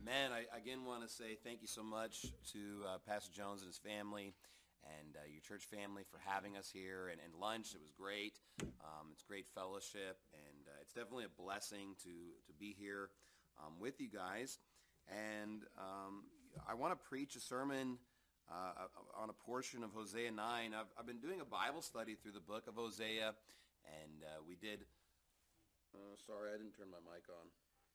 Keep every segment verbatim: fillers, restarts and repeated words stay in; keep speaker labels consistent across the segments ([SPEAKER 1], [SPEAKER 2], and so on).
[SPEAKER 1] Amen. I again want to say thank you so much to uh, Pastor Jones and his family and uh, your church family for having us here and, and lunch. It was great. Um, it's great fellowship, and uh, it's definitely a blessing to, to be here um, with you guys. And um, I want to preach a sermon uh, on a portion of Hosea nine. I've, I've been doing a Bible study through the book of Hosea, and uh, we did... Uh, sorry, I didn't turn my mic on.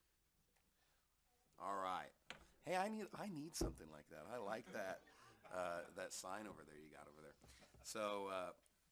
[SPEAKER 1] All right. Hey, I need I need something like that. I like that uh, that sign over there you got over there. So uh,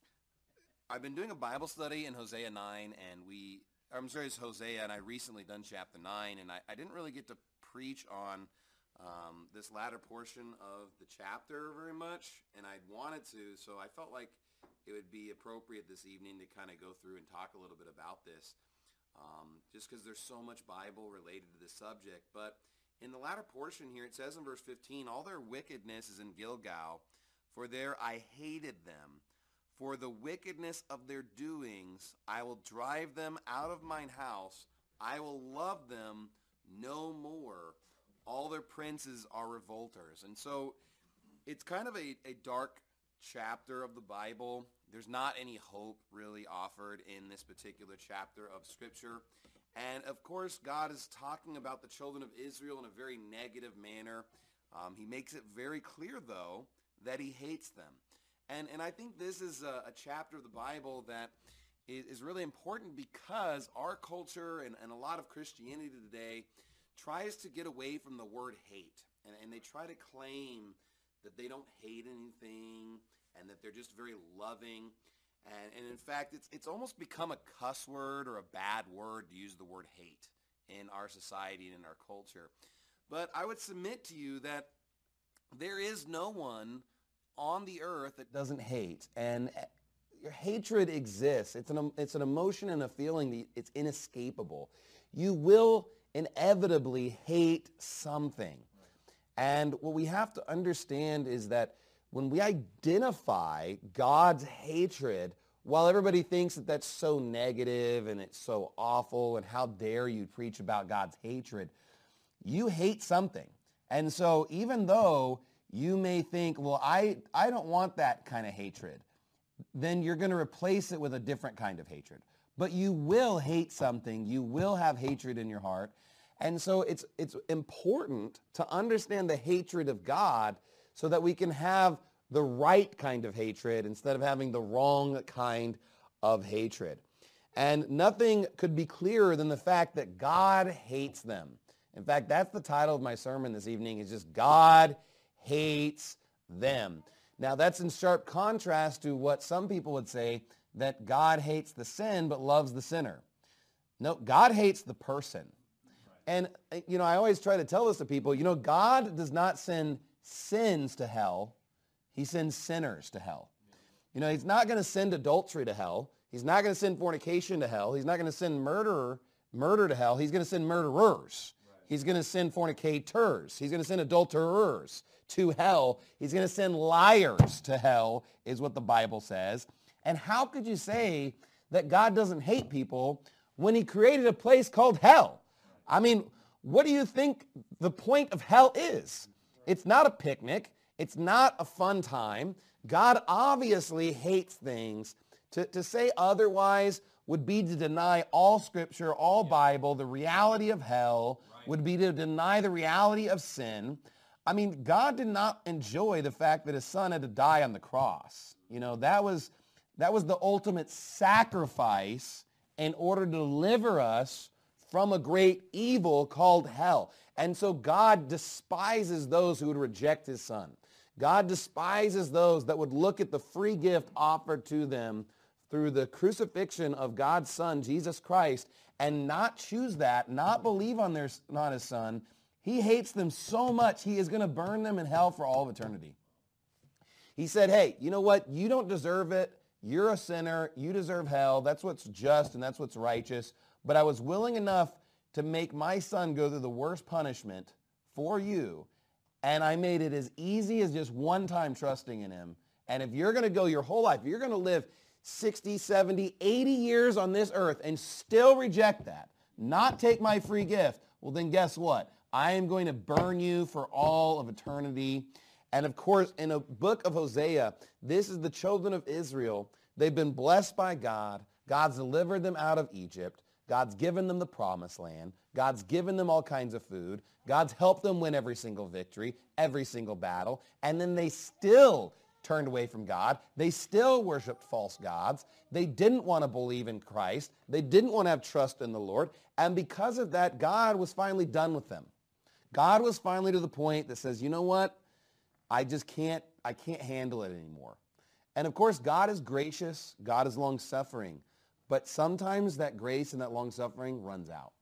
[SPEAKER 1] I've been doing a Bible study in Hosea nine, and we I'm sorry, it's Hosea, and I recently done chapter nine, and I, I didn't really get to preach on um, this latter portion of the chapter very much, and I wanted to, so I felt like it would be appropriate this evening to kind of go through and talk a little bit about this. Um, just because there's so much Bible related to this subject. But in the latter portion here, it says in verse fifteen, all their wickedness is in Gilgal, for there I hated them. For the wickedness of their doings, I will drive them out of mine house. I will love them no more. All their princes are revolters. And so it's kind of a, a dark chapter of the Bible. There's not any hope really offered in this particular chapter of Scripture. And, of course, God is talking about the children of Israel in a very negative manner. Um, he makes it very clear, though, that he hates them. And, and I think this is a, a chapter of the Bible that is, is really important because our culture and, and a lot of Christianity today tries to get away from the word hate. And, and they try to claim that they don't hate anything and that they're just very loving. And, and in fact, it's it's almost become a cuss word or a bad word to use the word hate in our society and in our culture. But I would submit to you that there is no one on the earth that doesn't hate. And hatred exists. It's an, it's an emotion and a feeling that it's inescapable. You will inevitably hate something. And what we have to understand is that when we identify God's hatred, while everybody thinks that that's so negative and it's so awful and how dare you preach about God's hatred, you hate something. And so even though you may think, well, I, I don't want that kind of hatred, then you're going to replace it with a different kind of hatred. But you will hate something. You will have hatred in your heart. And so it's it's important to understand the hatred of God so that we can have the right kind of hatred instead of having the wrong kind of hatred. And nothing could be clearer than the fact that God hates them. In fact, that's the title of my sermon this evening, is just God hates them. Now, that's in sharp contrast to what some people would say, that God hates the sin but loves the sinner. No, God hates the person. And, you know, I always try to tell this to people, you know, God does not send sins to hell. He sends sinners to hell. You know, he's not going to send adultery to hell. He's not going to send fornication to hell. He's not going to send murderer, murder to hell. He's going to send murderers. Right. He's going to send fornicators. He's going to send adulterers to hell. He's going to send liars to hell, is what the Bible says. And how could you say that God doesn't hate people when he created a place called hell? I mean, what do you think the point of hell is? It's not a picnic. It's not a fun time. God obviously hates things. To, to say otherwise would be to deny all Scripture, all Bible, the reality of hell, would be to deny the reality of sin. I mean, God did not enjoy the fact that his son had to die on the cross. You know, that was, that was the ultimate sacrifice in order to deliver us from a great evil called hell. And so God despises those who would reject his son. God despises those that would look at the free gift offered to them through the crucifixion of God's son, Jesus Christ, and not choose that, not believe on their, not his son. He hates them so much, he is going to burn them in hell for all of eternity. He said, hey, you know what? You don't deserve it. You're a sinner. You deserve hell. That's what's just and that's what's righteous. But I was willing enough to make my son go through the worst punishment for you, and I made it as easy as just one time trusting in him. And if you're going to go your whole life, if you're going to live sixty, seventy, eighty years on this earth and still reject that, not take my free gift, well then guess what? I am going to burn you for all of eternity. And of course, in a book of Hosea, this is the children of Israel. They've been blessed by God. God's delivered them out of Egypt. God's given them the promised land. God's given them all kinds of food. God's helped them win every single victory, every single battle. And then they still turned away from God. They still worshiped false gods. They didn't want to believe in Christ. They didn't want to have trust in the Lord. And because of that, God was finally done with them. God was finally to the point that says, you know what? I just can't, I can't handle it anymore. And of course, God is gracious. God is long-suffering. But sometimes that grace and that long-suffering runs out.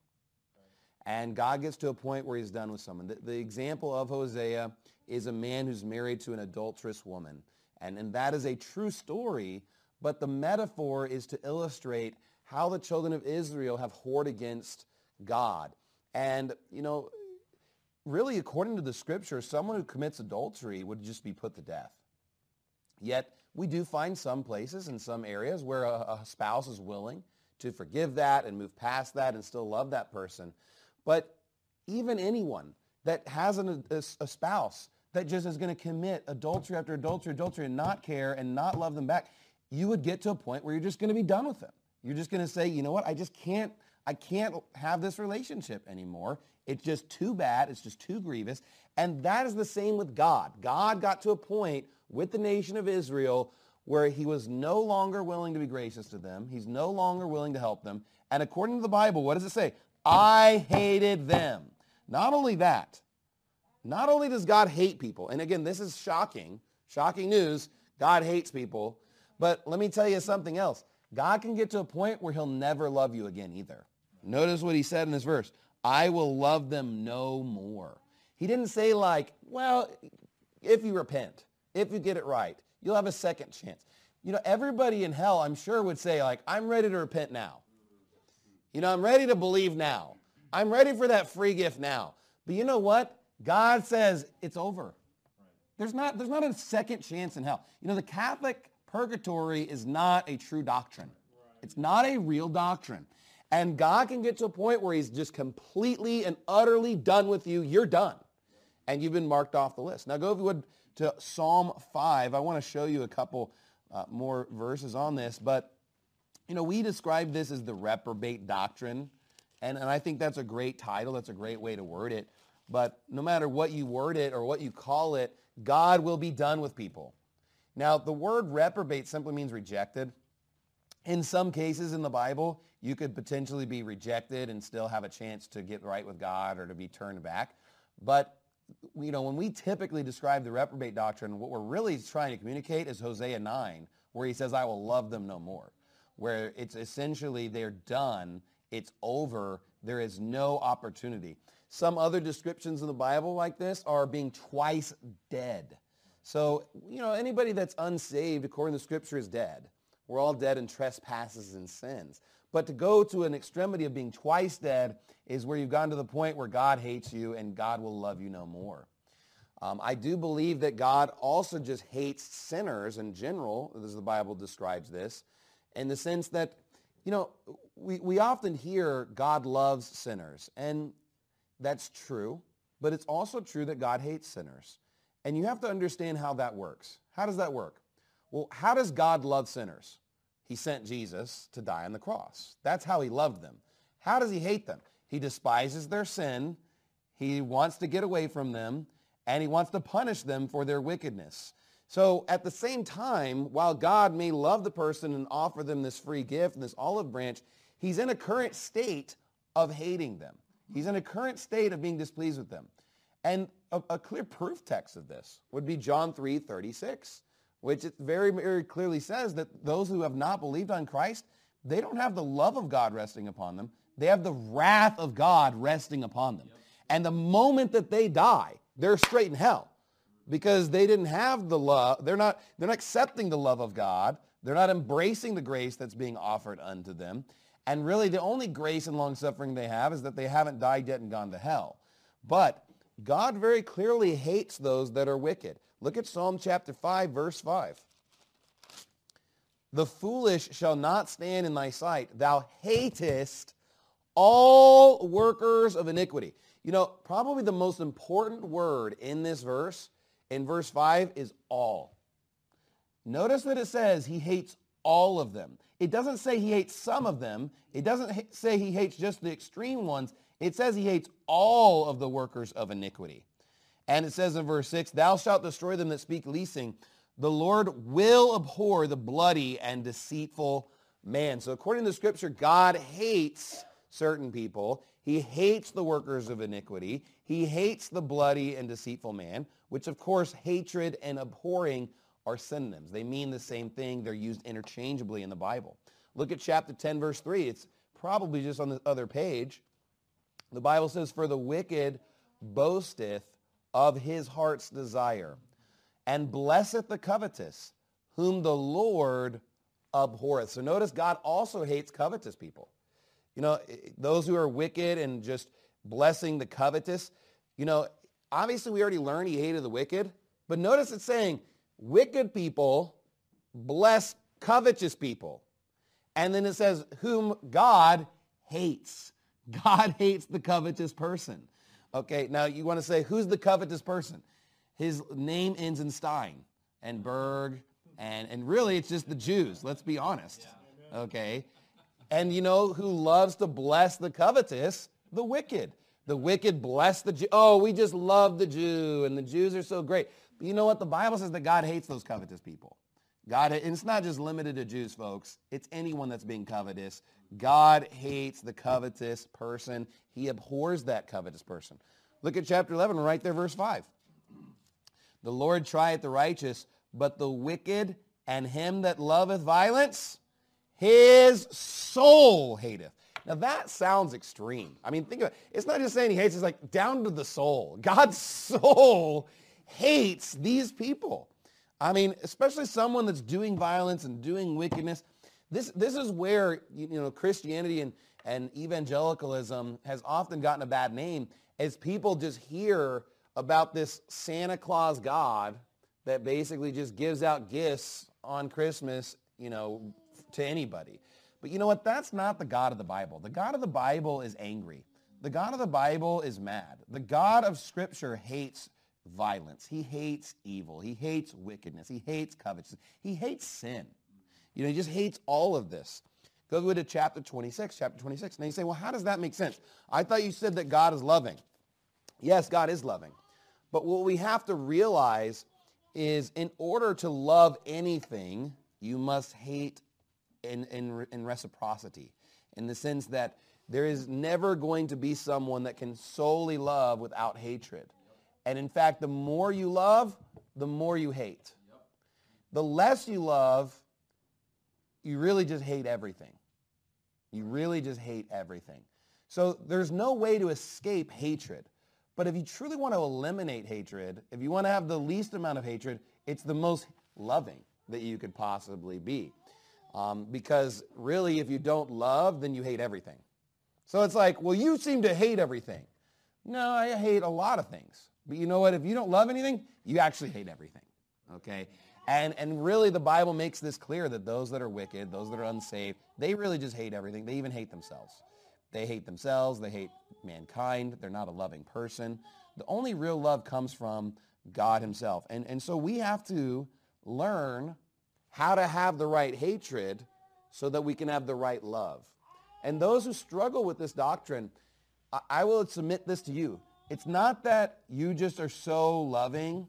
[SPEAKER 1] And God gets to a point where he's done with someone. The, the example of Hosea is a man who's married to an adulterous woman. And, and that is a true story, but the metaphor is to illustrate how the children of Israel have whored against God. And, you know, really, according to the scripture, someone who commits adultery would just be put to death. Yet, we do find some places in some areas where a, a spouse is willing to forgive that and move past that and still love that person. But even anyone that has an, a, a spouse that just is going to commit adultery after adultery, adultery, and not care and not love them back, you would get to a point where you're just going to be done with them. You're just going to say, you know what, I just can't, I can't have this relationship anymore. It's just too bad. It's just too grievous. And that is the same with God. God got to a point with the nation of Israel where he was no longer willing to be gracious to them. He's no longer willing to help them. And according to the Bible, what does it say? I hated them. Not only that, not only does God hate people, and again, this is shocking, shocking news, God hates people, but let me tell you something else. God can get to a point where he'll never love you again either. Notice what he said in this verse. I will love them no more. He didn't say like, well, if you repent, if you get it right, you'll have a second chance. You know, everybody in hell, I'm sure, would say like, I'm ready to repent now. You know, I'm ready to believe now. I'm ready for that free gift now. But you know what? God says it's over. There's not, there's not a second chance in hell. You know, the Catholic purgatory is not a true doctrine. It's not a real doctrine. And God can get to a point where he's just completely and utterly done with you. You're done. And you've been marked off the list. Now go, if you would, to Psalm five. I want to show you a couple uh, more verses on this. But, you know, we describe this as the reprobate doctrine. And, and I think that's a great title. That's a great way to word it. But no matter what you word it or what you call it, God will be done with people. Now, the word reprobate simply means rejected. In some cases in the Bible, you could potentially be rejected and still have a chance to get right with God or to be turned back. But, you know, when we typically describe the reprobate doctrine, what we're really trying to communicate is Hosea nine, where he says, I will love them no more, where it's essentially they're done, it's over, there is no opportunity. Some other descriptions in the Bible like this are being twice dead. So, you know, anybody that's unsaved, according to Scripture, is dead. We're all dead in trespasses and sins. But to go to an extremity of being twice dead is where you've gotten to the point where God hates you and God will love you no more. Um, I do believe that God also just hates sinners in general, as the Bible describes this, in the sense that, you know, we, we often hear God loves sinners. And that's true, but it's also true that God hates sinners. And you have to understand how that works. How does that work? Well, how does God love sinners? He sent Jesus to die on the cross. That's how he loved them. How does he hate them? He despises their sin. He wants to get away from them, and he wants to punish them for their wickedness. So at the same time, while God may love the person and offer them this free gift and this olive branch, he's in a current state of hating them. He's in a current state of being displeased with them. And a, a clear proof text of this would be John three thirty-six, which it very, very clearly says that those who have not believed on Christ, they don't have the love of God resting upon them. They have the wrath of God resting upon them. Yep. And the moment that they die, they're straight in hell because they didn't have the love. They're not, they're not accepting the love of God. They're not embracing the grace that's being offered unto them. And really the only grace and long-suffering they have is that they haven't died yet and gone to hell. But God very clearly hates those that are wicked. Look at Psalm chapter five, verse five. The foolish shall not stand in thy sight. Thou hatest all workers of iniquity. You know, probably the most important word in this verse, in verse five, is all. Notice that it says he hates all of them. It doesn't say he hates some of them. It doesn't say he hates just the extreme ones. It says he hates all of the workers of iniquity. And it says in verse six, thou shalt destroy them that speak leasing. The Lord will abhor the bloody and deceitful man. So according to the scripture, God hates certain people. He hates the workers of iniquity. He hates the bloody and deceitful man, which of course hatred and abhorring are synonyms. They mean the same thing. They're used interchangeably in the Bible. Look at chapter ten, verse three. It's probably just on the other page. The Bible says, for the wicked boasteth of his heart's desire, and blesseth the covetous, whom the Lord abhorreth. So notice God also hates covetous people. You know, those who are wicked and just blessing the covetous. You know, obviously we already learned he hated the wicked, but notice it's saying wicked people bless covetous people. And then it says, whom God hates. God hates the covetous person. Okay, now you want to say, who's the covetous person? His name ends in Stein and Berg, and, and really it's just the Jews, let's be honest. Okay, and you know who loves to bless the covetous? The wicked. The wicked bless the Jew. Oh, we just love the Jew, and the Jews are so great. But you know what? The Bible says that God hates those covetous people. God, and it's not just limited to Jews, folks. It's anyone that's being covetous. God hates the covetous person. He abhors that covetous person. Look at chapter eleven, right there, verse five. The Lord trieth the righteous, but the wicked and him that loveth violence, his soul hateth. Now that sounds extreme. I mean, think of it. It's not just saying he hates, it's like down to the soul. God's soul hates these people. I mean, especially someone that's doing violence and doing wickedness. This, this is where, you know, Christianity and, and evangelicalism has often gotten a bad name, as people just hear about this Santa Claus God that basically just gives out gifts on Christmas, you know, to anybody. But you know what? That's not the God of the Bible. The God of the Bible is angry. The God of the Bible is mad. The God of Scripture hates violence. He hates evil. He hates wickedness. He hates covetousness. He hates sin. You know, he just hates all of this. Go to chapter twenty-six, chapter twenty-six. Now you say, well, how does that make sense? I thought you said that God is loving. Yes, God is loving. But what we have to realize is in order to love anything, you must hate in, in, in reciprocity, in the sense that there is never going to be someone that can solely love without hatred. And in fact, the more you love, the more you hate. The less you love, you really just hate everything. You really just hate everything. So there's no way to escape hatred. But if you truly want to eliminate hatred, if you want to have the least amount of hatred, it's the most loving that you could possibly be. Um, because really, if you don't love, then you hate everything. So it's like, well, you seem to hate everything. No, I hate a lot of things. But you know what? If you don't love anything, you actually hate everything. Okay? And, and really, the Bible makes this clear that those that are wicked, those that are unsaved, they really just hate everything. They even hate themselves. They hate themselves. They hate mankind. They're not a loving person. The only real love comes from God himself. And, and so we have to learn how to have the right hatred so that we can have the right love. And those who struggle with this doctrine, I, I will submit this to you. It's not that you just are so loving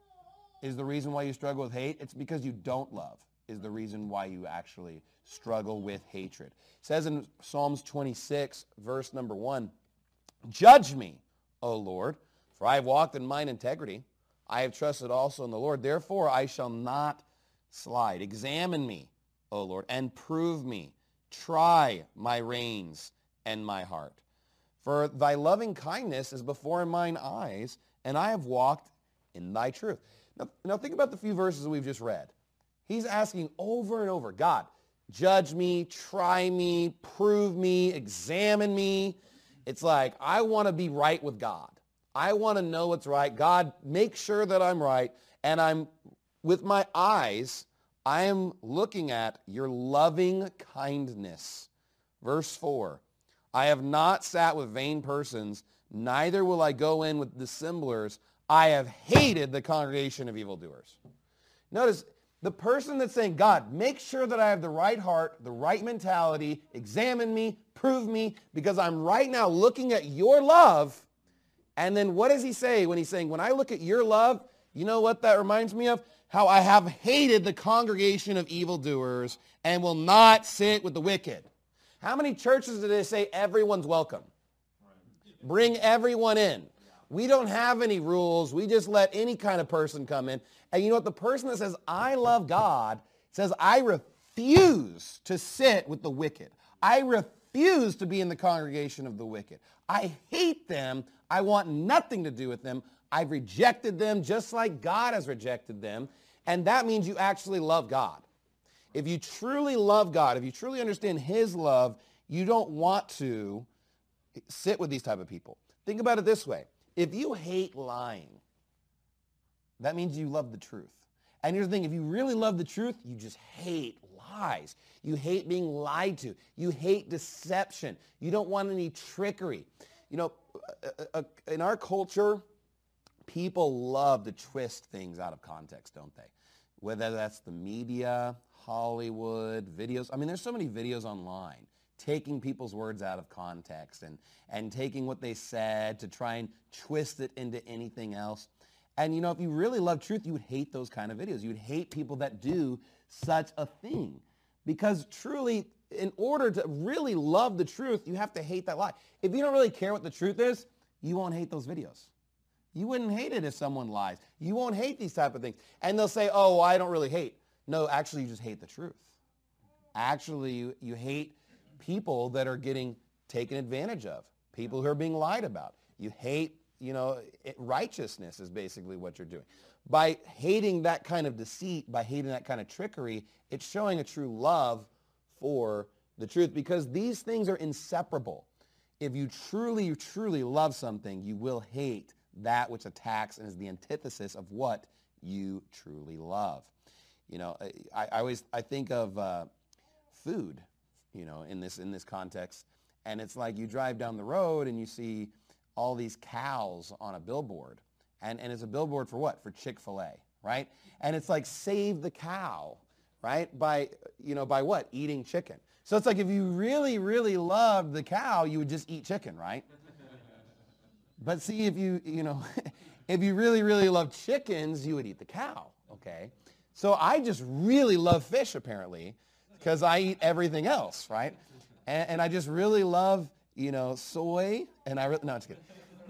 [SPEAKER 1] is the reason why you struggle with hate. It's because you don't love is the reason why you actually struggle with hatred. It says in Psalms twenty-six, verse number one, judge me, O Lord, for I have walked in mine integrity. I have trusted also in the Lord. Therefore I shall not slide. Examine me, O Lord, and prove me. Try my reins and my heart. For thy loving kindness is before mine eyes, and I have walked in thy truth. Now, now think about the few verses we've just read. He's asking over and over, God, judge me, try me, prove me, examine me. It's like, I want to be right with God. I want to know what's right. God, make sure that I'm right. And I'm, with my eyes, I am looking at your loving kindness. Verse four, I have not sat with vain persons, neither will I go in with dissemblers. I have hated the congregation of evildoers. Notice, the person that's saying, God, make sure that I have the right heart, the right mentality, examine me, prove me, because I'm right now looking at your love. And then what does he say when he's saying, when I look at your love, you know what that reminds me of? How I have hated the congregation of evildoers and will not sit with the wicked. How many churches do they say everyone's welcome? Bring everyone in. We don't have any rules. We just let any kind of person come in. And you know what? The person that says, I love God, says, I refuse to sit with the wicked. I refuse to be in the congregation of the wicked. I hate them. I want nothing to do with them. I've rejected them just like God has rejected them. And that means you actually love God. If you truly love God, if you truly understand his love, you don't want to sit with these type of people. Think about it this way. If you hate lying, that means you love the truth. And here's the thing, if you really love the truth, you just hate lies. You hate being lied to. You hate deception. You don't want any trickery. You know, in our culture, people love to twist things out of context, don't they? Whether that's the media, Hollywood, videos. I mean, there's so many videos online taking people's words out of context and, and taking what they said to try and twist it into anything else. And, you know, if you really love truth, you would hate those kind of videos. You would hate people that do such a thing. Because truly, in order to really love the truth, you have to hate that lie. If you don't really care what the truth is, you won't hate those videos. You wouldn't hate it if someone lies. You won't hate these type of things. And they'll say, oh, well, I don't really hate. No, actually, you just hate the truth. Actually, you, you hate people that are getting taken advantage of, people who are being lied about. You hate, you know, it, righteousness is basically what you're doing. By hating that kind of deceit, by hating that kind of trickery, it's showing a true love for the truth, because these things are inseparable. If you truly, truly love something, you will hate that which attacks and is the antithesis of what you truly love. You know, I, I always, I think of uh, food, you know, in this in this context. And it's like you drive down the road and you see all these cows on a billboard. And, and it's a billboard for what? For Chick-fil-A, right? And it's like, save the cow, right? By, you know, by what? Eating chicken. So it's like if you really, really loved the cow, you would just eat chicken, right? But see, if you, you know, if you really, really love chickens, you would eat the cow, okay? So I just really love fish, apparently, because I eat everything else, right? And, and I just really love, you know, soy, and I really, no, I'm just kidding.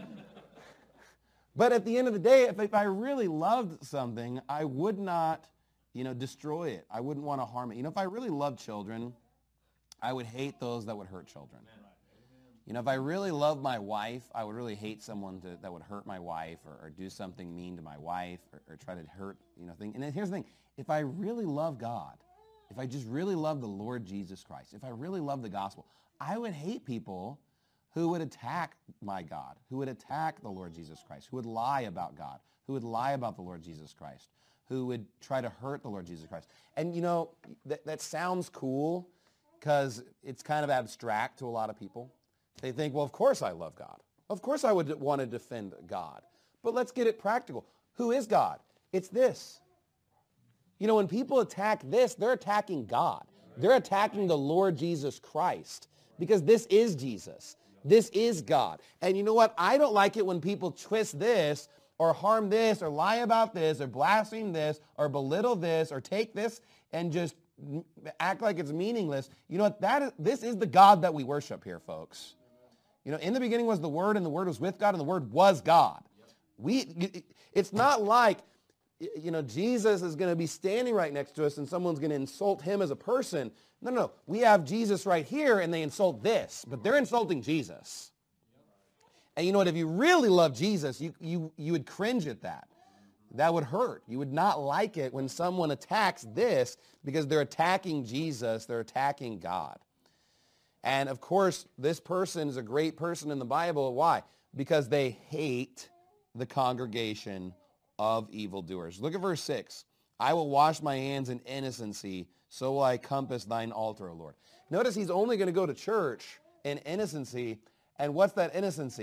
[SPEAKER 1] But at the end of the day, if, if I really loved something, I would not, you know, destroy it. I wouldn't want to harm it. You know, if I really loved children, I would hate those that would hurt children. You know, if I really love my wife, I would really hate someone to, that would hurt my wife or, or do something mean to my wife or, or try to hurt, you know, thing. And then here's the thing. If I really love God, if I just really love the Lord Jesus Christ, if I really love the gospel, I would hate people who would attack my God, who would attack the Lord Jesus Christ, who would lie about God, who would lie about the Lord Jesus Christ, who would try to hurt the Lord Jesus Christ. And, you know, that, that sounds cool because it's kind of abstract to a lot of people. They think, well, of course I love God. Of course I would want to defend God. But let's get it practical. Who is God? It's this. You know, when people attack this, they're attacking God. They're attacking the Lord Jesus Christ because this is Jesus. This is God. And you know what? I don't like it when people twist this or harm this or lie about this or blaspheme this or belittle this or take this and just act like it's meaningless. You know what? That is, this is the God that we worship here, folks. You know, in the beginning was the Word, and the Word was with God, and the Word was God. We, it's not like, you know, Jesus is going to be standing right next to us and someone's going to insult him as a person. No, no, no. We have Jesus right here, and they insult this, but they're insulting Jesus. And you know what? If you really love Jesus, you, you, you would cringe at that. That would hurt. You would not like it when someone attacks this because they're attacking Jesus. They're attacking God. And of course, this person is a great person in the Bible. Why? Because they hate the congregation of evildoers. Look at verse six. I will wash my hands in innocency, so will I compass thine altar, O Lord. Notice he's only going to go to church in innocency. And what's that innocency?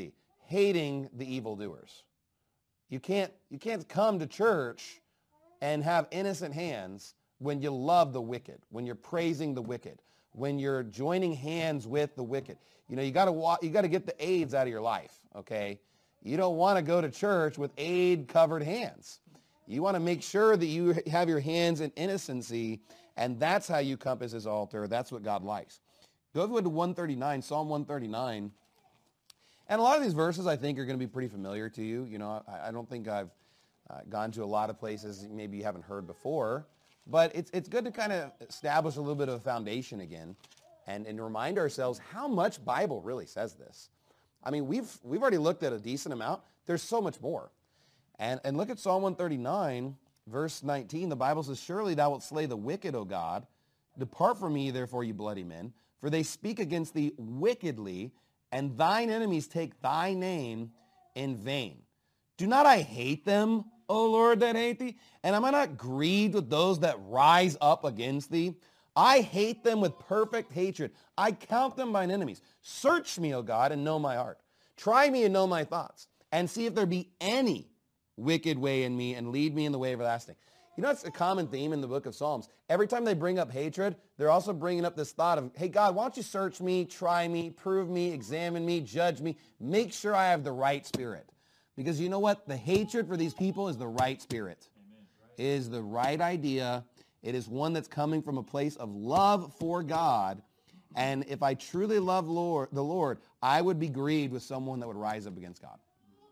[SPEAKER 2] hating the evildoers. You can't, you can't come to church and have innocent hands when you love the wicked, when you're praising the wicked, when you're joining hands with the wicked. You know, you got to wa- you got to get the AIDS out of your life, okay? You don't want to go to church with AIDS-covered hands. You want to make sure that you have your hands in innocency, and that's how you compass his altar. That's what God likes. Go to one thirty-nine, Psalm one thirty-nine. And a lot of these verses, I think, are going to be pretty familiar to you. You know, I, I don't think I've uh, gone to a lot of places maybe you haven't heard before. But it's, it's good to kind of establish a little bit of a foundation again and, and remind ourselves how much Bible really says this. I mean, we've, we've already looked at a decent amount. There's so much more. And, and look at Psalm one thirty-nine, verse nineteen. The Bible says, surely thou wilt slay the wicked, O God. Depart from me, therefore, you bloody men. For they speak against thee wickedly, and thine enemies take thy name in vain. Do not I hate them, O Lord, that hate thee? And am I not grieved with those that rise up against thee? I hate them with perfect hatred. I count them mine enemies. Search me, O God, and know my heart. Try me and know my thoughts, and see if there be any wicked way in me, and lead me in the way everlasting. You know, it's a common theme in the book of Psalms. Every time they bring up hatred, they're also bringing up this thought of, hey, God, why don't you search me, try me, prove me, examine me, judge me, make sure I have the right spirit. Because you know what? The hatred for these people is the right spirit. Amen. It is the right idea. It is one that's coming from a place of love for God. And if I truly love Lord, the Lord, I would be grieved with someone that would rise up against God.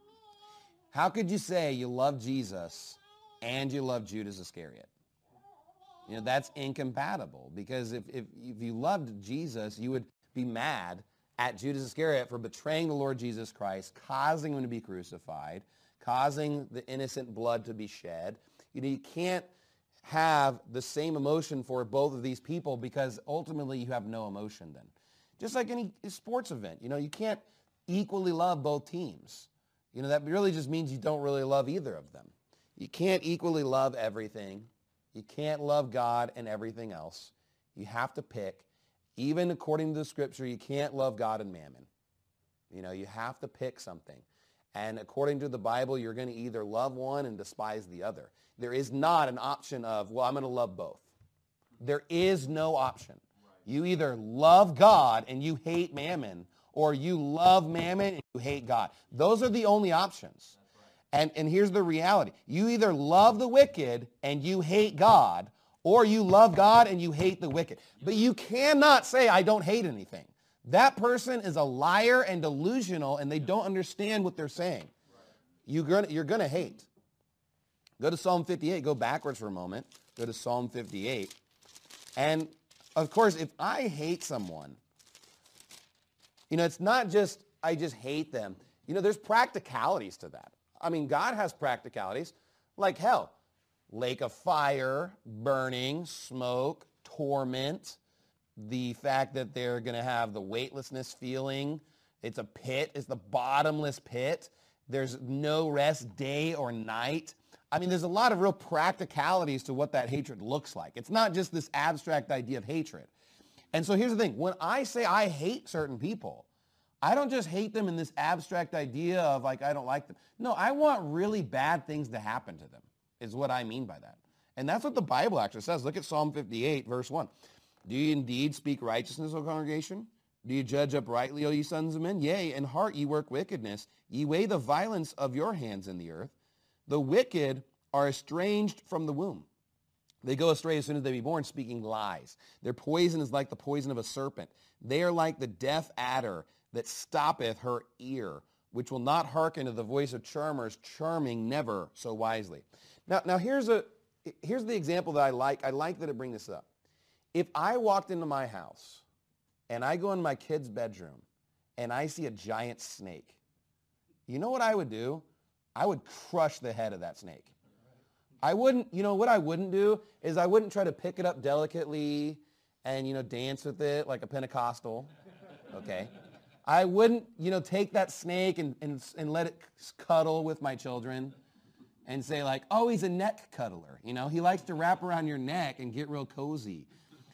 [SPEAKER 2] How could you say you love Jesus and you love Judas Iscariot? You know, that's incompatible, because if, if, if you loved Jesus, you would be mad at Judas Iscariot for betraying the Lord Jesus Christ, causing him to be crucified, causing the innocent blood to be shed. You know, you can't have the same emotion for both of these people, because ultimately you have no emotion then. Just like any sports event, you know, you can't equally love both teams. You know, that really just means you don't really love either of them. You can't equally love everything. You can't love God and everything else. You have to pick. Even according to the scripture, you can't love God and mammon. You know, you have to pick something. And according to the Bible, you're going to either love one and despise the other. There is not an option of, well, I'm going to love both. There is no option. You either love God and you hate mammon, or you love mammon and you hate God. Those are the only options. And, and here's the reality. You either love the wicked and you hate God, or you love God and you hate the wicked. But you cannot say, I don't hate anything. That person is a liar and delusional, and they don't understand what they're saying. You're gonna, you're gonna hate. Go to Psalm fifty-eight. Go backwards for a moment. Go to Psalm fifty-eight. And, of course, if I hate someone, you know, it's not just I just hate them. You know, there's practicalities to that. I mean, God has practicalities like hell. Lake of fire, burning, smoke, torment, the fact that they're going to have the weightlessness feeling. It's a pit. It's the bottomless pit. There's no rest day or night. I mean, there's a lot of real practicalities to what that hatred looks like. It's not just this abstract idea of hatred. And so here's the thing. When I say I hate certain people, I don't just hate them in this abstract idea of like, I don't like them. No, I want really bad things to happen to them, is what I mean by that. And that's what the Bible actually says. Look at Psalm fifty-eight, verse one. Do you indeed speak righteousness, O congregation? Do you judge uprightly, O ye sons of men? Yea, in heart ye work wickedness. Ye weigh the violence of your hands in the earth. The wicked are estranged from the womb. They go astray as soon as they be born, speaking lies. Their poison is like the poison of a serpent. They are like the deaf adder that stoppeth her ear, which will not hearken to the voice of charmers, charming never so wisely. Now, now here's a here's the example that I like. I like that it brings this up. If I walked into my house and I go in my kid's bedroom and I see a giant snake, you know what I would do? I would crush the head of that snake. I wouldn't, you know, what I wouldn't do is I wouldn't try to pick it up delicately and, you know, dance with it like a Pentecostal, okay? I wouldn't, you know, take that snake and, and, and let it cuddle with my children and say like, oh, he's a neck cuddler. You know, he likes to wrap around your neck and get real cozy.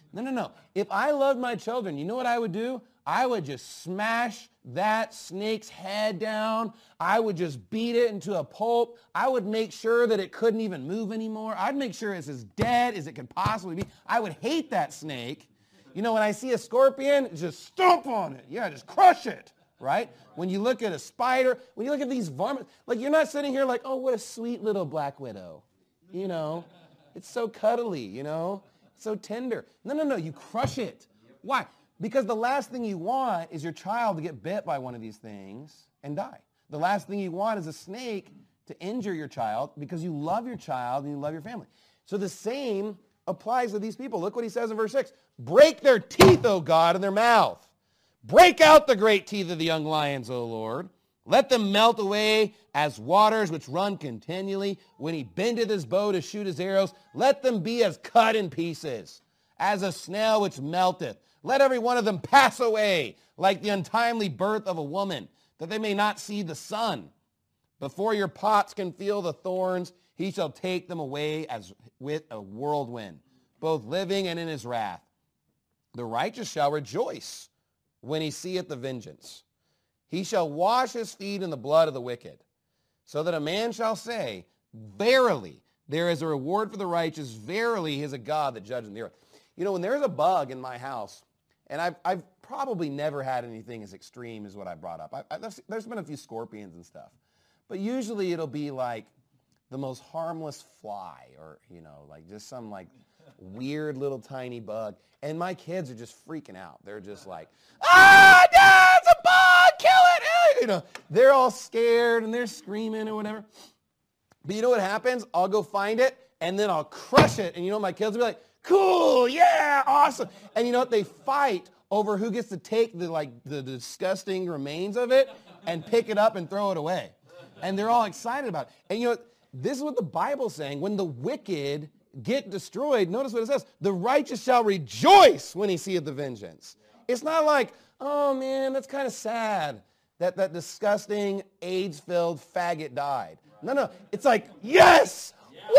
[SPEAKER 2] No, no, no. If I loved my children, you know what I would do? I would just smash that snake's head down. I would just beat it into a pulp. I would make sure that it couldn't even move anymore. I'd make sure it's as dead as it could possibly be. I would hate that snake. You know, when I see a scorpion, just stomp on it. Yeah, just crush it, right? When you look at a spider, when you look at these varmints, like you're not sitting here like, oh, what a sweet little black widow. You know, it's so cuddly, you know, so tender. No, no, no, you crush it. Why? Because the last thing you want is your child to get bit by one of these things and die. The last thing you want is a snake to injure your child because you love your child and you love your family. So the same applies to these people. Look what he says in verse six. Break their teeth, O God, in their mouth. Break out the great teeth of the young lions, O Lord. Let them melt away as waters which run continually. When he bendeth his bow to shoot his arrows, let them be as cut in pieces, as a snail which melteth. Let every one of them pass away like the untimely birth of a woman, that they may not see the sun. Before your pots can feel the thorns, he shall take them away as with a whirlwind, both living and in his wrath. The righteous shall rejoice when he seeth the vengeance. He shall wash his feet in the blood of the wicked, so that a man shall say, verily, there is a reward for the righteous. Verily, he is a God that judges the earth. You know, when there's a bug in my house, and I've, I've probably never had anything as extreme as what I brought up. I, I, there's, there's been a few scorpions and stuff. But usually it'll be like the most harmless fly or, you know, like just some like weird little tiny bug. And my kids are just freaking out. They're just like, ah, Dad, it's a bug, kill it. You know, they're all scared and they're screaming or whatever. But you know what happens? I'll go find it and then I'll crush it. And you know, my kids will be like, cool, yeah, awesome. And you know what? They fight over who gets to take the like the disgusting remains of it and pick it up and throw it away. And they're all excited about it. And you know what? This is what the Bible's saying. When the wicked get destroyed, notice what it says. The righteous shall rejoice when he seeth the vengeance. It's not like, oh man, that's kind of sad that that disgusting AIDS-filled faggot died. No, no. It's like, yes,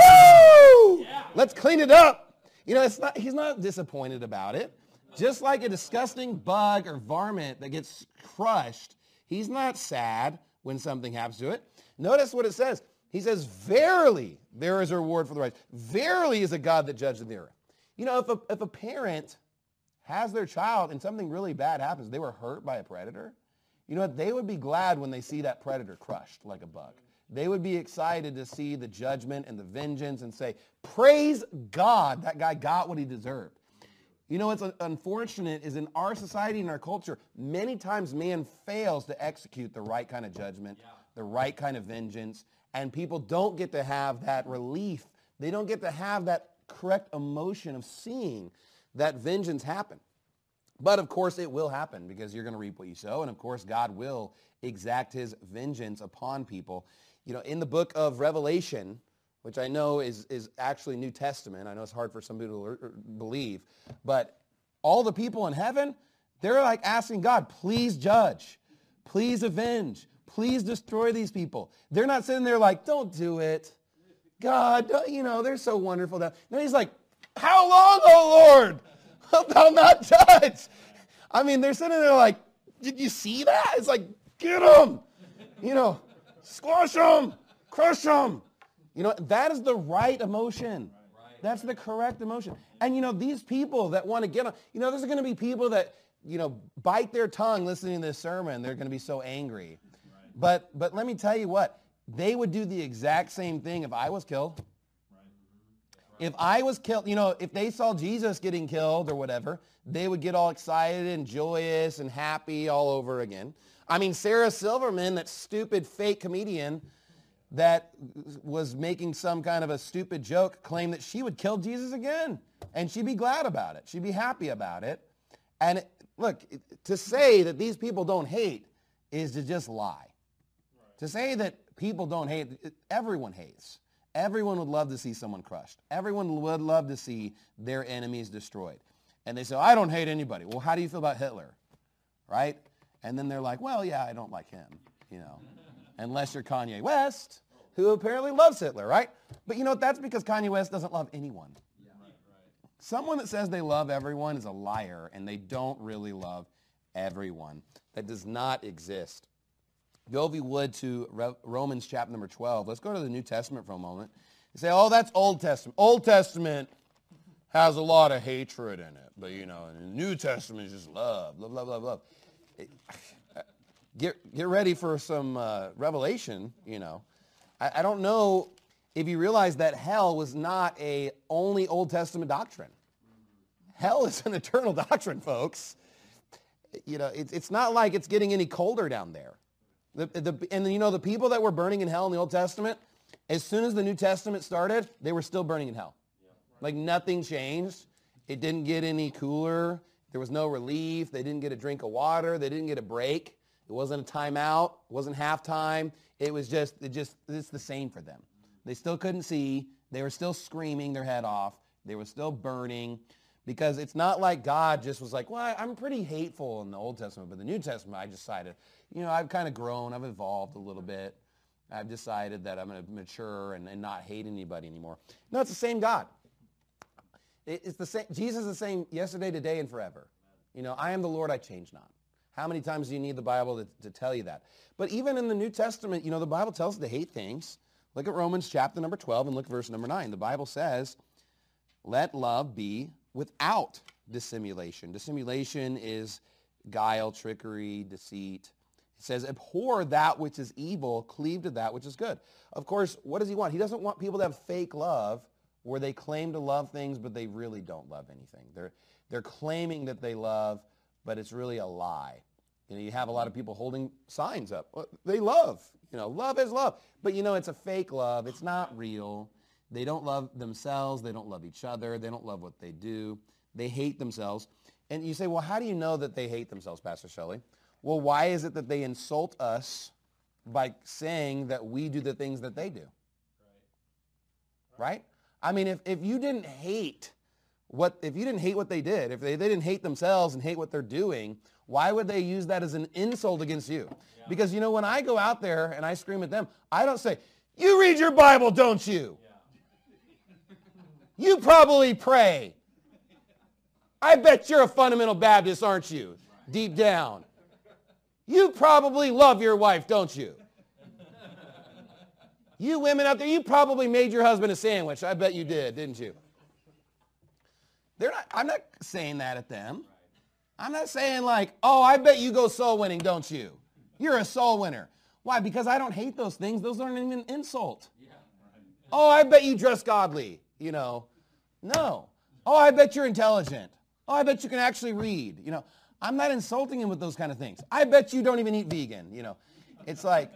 [SPEAKER 2] woo! Let's clean it up. You know, it's not, he's not disappointed about it. Just like a disgusting bug or varmint that gets crushed, he's not sad when something happens to it. Notice what it says. He says, verily, there is a reward for the righteous. Verily is a God that judges the earth. You know, if a, if a parent has their child and something really bad happens, they were hurt by a predator, you know what? They would be glad when they see that predator crushed like a bug. They would be excited to see the judgment and the vengeance and say, praise God, that guy got what he deserved. You know what's unfortunate is in our society and our culture, many times man fails to execute the right kind of judgment, yeah. the right kind of vengeance, and people don't get to have that relief. They don't get to have that correct emotion of seeing that vengeance happen. But of course it will happen because you're going to reap what you sow, and of course God will exact his vengeance upon people. You know, in the book of Revelation, which I know is, is actually New Testament. I know it's hard for some people to believe. But all the people in heaven, they're like asking God, please judge. Please avenge. Please destroy these people. They're not sitting there like, don't do it. God, don't, you know, they're so wonderful. No, he's like, how long, O Lord, wilt thou not judge? I mean, they're sitting there like, did you see that? It's like, get them. You know, squash them. Crush them. You know, that is the right emotion. That's the correct emotion. And, you know, these people that want to get on, you know, there's going to be people that, you know, bite their tongue listening to this sermon. They're going to be so angry. But but let me tell you what, they would do the exact same thing if I was killed. If I was killed, you know, if they saw Jesus getting killed or whatever, they would get all excited and joyous and happy all over again. I mean, Sarah Silverman, that stupid fake comedian that was making some kind of a stupid joke, claimed that she would kill Jesus again. And she'd be glad about it. She'd be happy about it. And it, look, to say that these people don't hate is to just lie. Right. To say that people don't hate, everyone hates. Everyone would love to see someone crushed. Everyone would love to see their enemies destroyed. And they say, I don't hate anybody. Well, how do you feel about Hitler? Right? And then they're like, well, yeah, I don't like him, you know. Unless you're Kanye West, who apparently loves Hitler, right? But you know, that's because Kanye West doesn't love anyone. Someone that says they love everyone is a liar, and they don't really love everyone. That does not exist. Go, if you would, to Re- Romans chapter number twelve. Let's go to the New Testament for a moment. You say, oh, that's Old Testament. Old Testament has a lot of hatred in it. But, you know, in the New Testament is just love, love, love, love, love. It, get, get ready for some uh, revelation, you know. I, I don't know if you realize that hell was not a only Old Testament doctrine. Hell is an eternal doctrine, folks. You know, it, it's not like it's getting any colder down there. The, the, and, you know, the people that were burning in hell in the Old Testament, as soon as the New Testament started, they were still burning in hell. Like nothing changed. It didn't get any cooler. There was no relief. They didn't get a drink of water. They didn't get a break. It wasn't a timeout. It wasn't halftime. It was just, it just, it's the same for them. They still couldn't see. They were still screaming their head off. They were still burning, because it's not like God just was like, well, I'm pretty hateful in the Old Testament, but the New Testament, I decided, you know, I've kind of grown. I've evolved a little bit. I've decided that I'm going to mature and, and not hate anybody anymore. No, it's the same God. It's the same. Jesus is the same yesterday, today, and forever. You know, I am the Lord, I change not. How many times do you need the Bible to, to tell you that? But even in the New Testament, you know, the Bible tells us to hate things. Look at Romans chapter number twelve and look at verse number nine. The Bible says, let love be without dissimulation. Dissimulation is guile, trickery, deceit. It says, abhor that which is evil, cleave to that which is good. Of course, what does he want? He doesn't want people to have fake love where they claim to love things, but they really don't love anything. They're, they're claiming that they love, but it's really a lie. You know, you have a lot of people holding signs up. Well, they love. You know, love is love. But, you know, it's a fake love. It's not real. They don't love themselves. They don't love each other. They don't love what they do. They hate themselves. And you say, well, how do you know that they hate themselves, Pastor Shelley? Well, why is it that they insult us by saying that we do the things that they do? Right? Right? I mean, if, if you didn't hate what, if you didn't hate what they did, if they, they didn't hate themselves and hate what they're doing, why would they use that as an insult against you? Yeah. Because, you know, when I go out there and I scream at them, I don't say, you read your Bible, don't you? Yeah. You probably pray. I bet you're a fundamental Baptist, aren't you? Right. Deep down. You probably love your wife, don't you? You women out there, you probably made your husband a sandwich. I bet you did, didn't you? They're not, I'm not saying that at them. I'm not saying like, oh, I bet you go soul winning, don't you? You're a soul winner. Why? Because I don't hate those things. Those aren't even an insult. Oh, I bet you dress godly, you know. No. Oh, I bet you're intelligent. Oh, I bet you can actually read. You know, I'm not insulting him with those kind of things. I bet you don't even eat vegan, you know. It's like,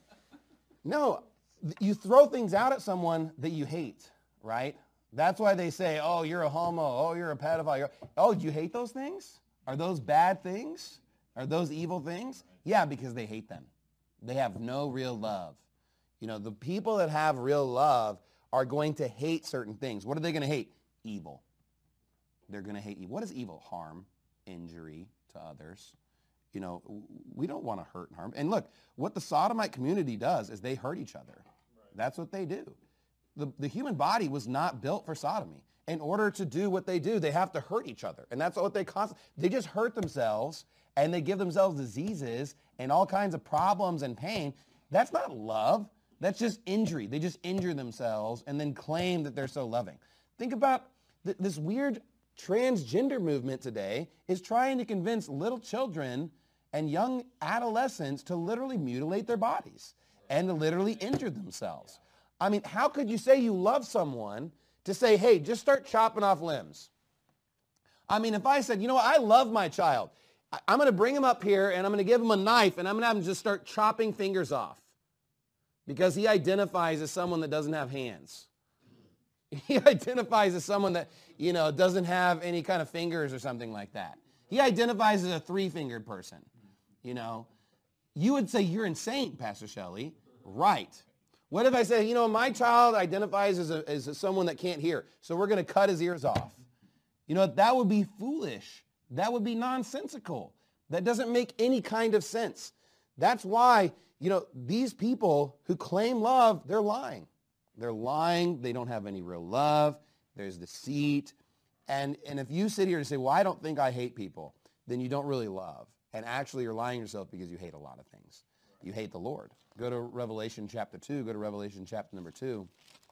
[SPEAKER 2] no. You throw things out at someone that you hate, right? That's why they say, oh, you're a homo. Oh, you're a pedophile. You're... Oh, do you hate those things? Are those bad things? Are those evil things? Yeah, because they hate them. They have no real love. You know, the people that have real love are going to hate certain things. What are they going to hate? Evil. They're going to hate evil. What is evil? Harm, injury to others. You know, we don't want to hurt and harm. And look, what the sodomite community does is they hurt each other. Right. That's what they do. The, the human body was not built for sodomy. In order to do what they do, they have to hurt each other. And that's what they constantly, they just hurt themselves and they give themselves diseases and all kinds of problems and pain. That's not love. That's just injury. They just injure themselves and then claim that they're so loving. Think about th- this weird transgender movement today is trying to convince little children and young adolescents to literally mutilate their bodies and to literally injure themselves. I mean, how could you say you love someone to say, hey, just start chopping off limbs? I mean, if I said, you know what, I love my child. I- I'm going to bring him up here and I'm going to give him a knife and I'm going to have him just start chopping fingers off because he identifies as someone that doesn't have hands. He identifies as someone that, you know, doesn't have any kind of fingers or something like that. He identifies as a three-fingered person, you know. You would say, you're insane, Pastor Shelley. Right. What if I say, you know, my child identifies as, a, as a someone that can't hear, so we're going to cut his ears off. You know, that would be foolish. That would be nonsensical. That doesn't make any kind of sense. That's why, you know, these people who claim love, they're lying. They're lying. They don't have any real love. There's deceit. And, and if you sit here and say, well, I don't think I hate people, then you don't really love. And actually you're lying to yourself because you hate a lot of things. You hate the Lord. Go to Revelation chapter two. Go to Revelation chapter number two.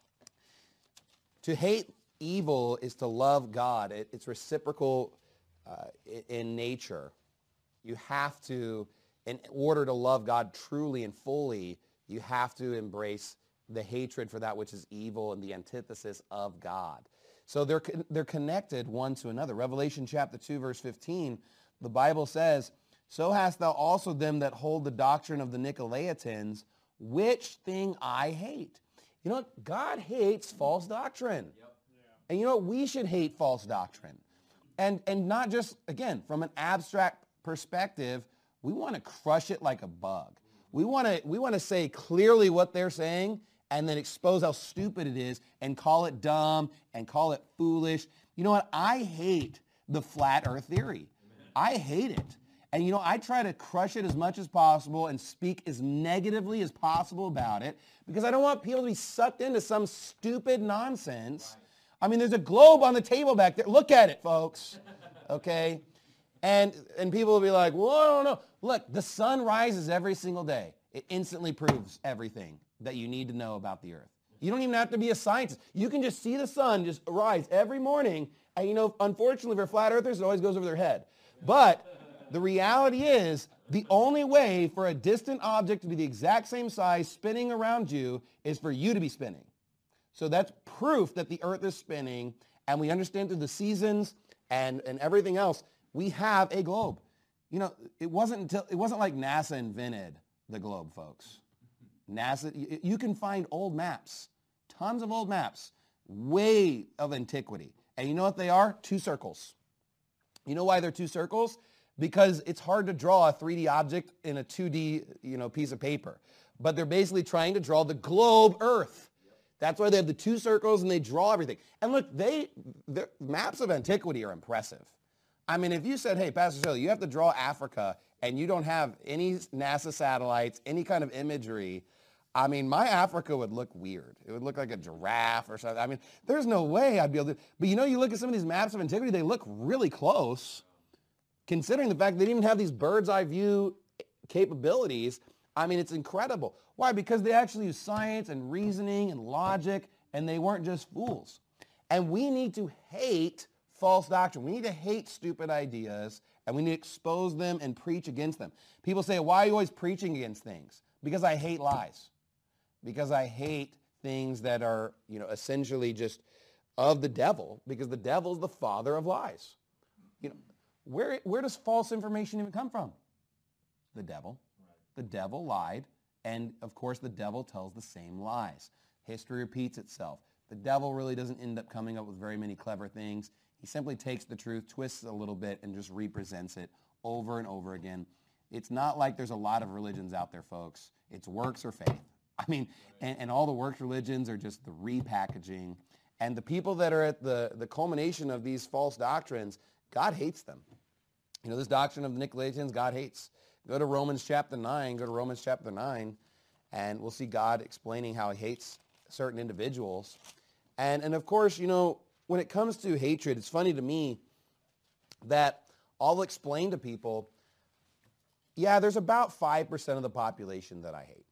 [SPEAKER 2] To hate evil is to love God. It, it's reciprocal uh, in nature. You have to, in order to love God truly and fully, you have to embrace the hatred for that which is evil and the antithesis of God. So they're, they're connected one to another. Revelation chapter two, verse fifteen, the Bible says, so hast thou also them that hold the doctrine of the Nicolaitans, which thing I hate. You know what? God hates false doctrine. Yep. Yeah. And you know what? We should hate false doctrine. And, and not just, again, from an abstract perspective, we want to crush it like a bug. We want to we want to say clearly what they're saying and then expose how stupid it is and call it dumb and call it foolish. You know what? I hate the flat earth theory. I hate it. And you know, I try to crush it as much as possible and speak as negatively as possible about it because I don't want people to be sucked into some stupid nonsense. I mean, there's a globe on the table back there. Look at it, folks. Okay? And and people will be like, well, I don't know. Look, the sun rises every single day. It instantly proves everything that you need to know about the earth. You don't even have to be a scientist. You can just see the sun just rise every morning. And you know, unfortunately for flat earthers, it always goes over their head. But the reality is, the only way for a distant object to be the exact same size spinning around you is for you to be spinning. So that's proof that the earth is spinning, and we understand through the seasons and, and everything else, we have a globe. You know, it wasn't until it wasn't like NASA invented the globe, folks. NASA, you, you can find old maps, tons of old maps, way of antiquity. And you know what they are? Two circles. You know why they're two circles? Because it's hard to draw a three D object in a two D, you know, piece of paper. But they're basically trying to draw the globe Earth. That's why they have the two circles and they draw everything. And look, they, the maps of antiquity are impressive. I mean, if you said, hey, Pastor Shelley, you have to draw Africa and you don't have any NASA satellites, any kind of imagery, I mean, my Africa would look weird. It would look like a giraffe or something. I mean, there's no way I'd be able to. But you know, you look at some of these maps of antiquity, they look really close. Considering the fact they didn't even have these bird's eye view capabilities, I mean, it's incredible. Why? Because they actually use science and reasoning and logic, and they weren't just fools. And we need to hate false doctrine. We need to hate stupid ideas, and we need to expose them and preach against them. People say, why are you always preaching against things? Because I hate lies. Because I hate things that are, you know, essentially just of the devil, because the devil is the father of lies. You know, Where, where does false information even come from? The devil. Right. The devil lied, and of course the devil tells the same lies. History repeats itself. The devil really doesn't end up coming up with very many clever things. He simply takes the truth, twists it a little bit, and just represents it over and over again. It's not like there's a lot of religions out there, folks. It's works or faith. I mean, and, and all the works religions are just the repackaging. And the people that are at the, the culmination of these false doctrines, God hates them. You know, this doctrine of the Nicolaitans, God hates. Go to Romans chapter nine, go to Romans chapter nine, and we'll see God explaining how he hates certain individuals. And, and of course, you know, when it comes to hatred, it's funny to me that I'll explain to people, yeah, there's about five percent of the population that I hate.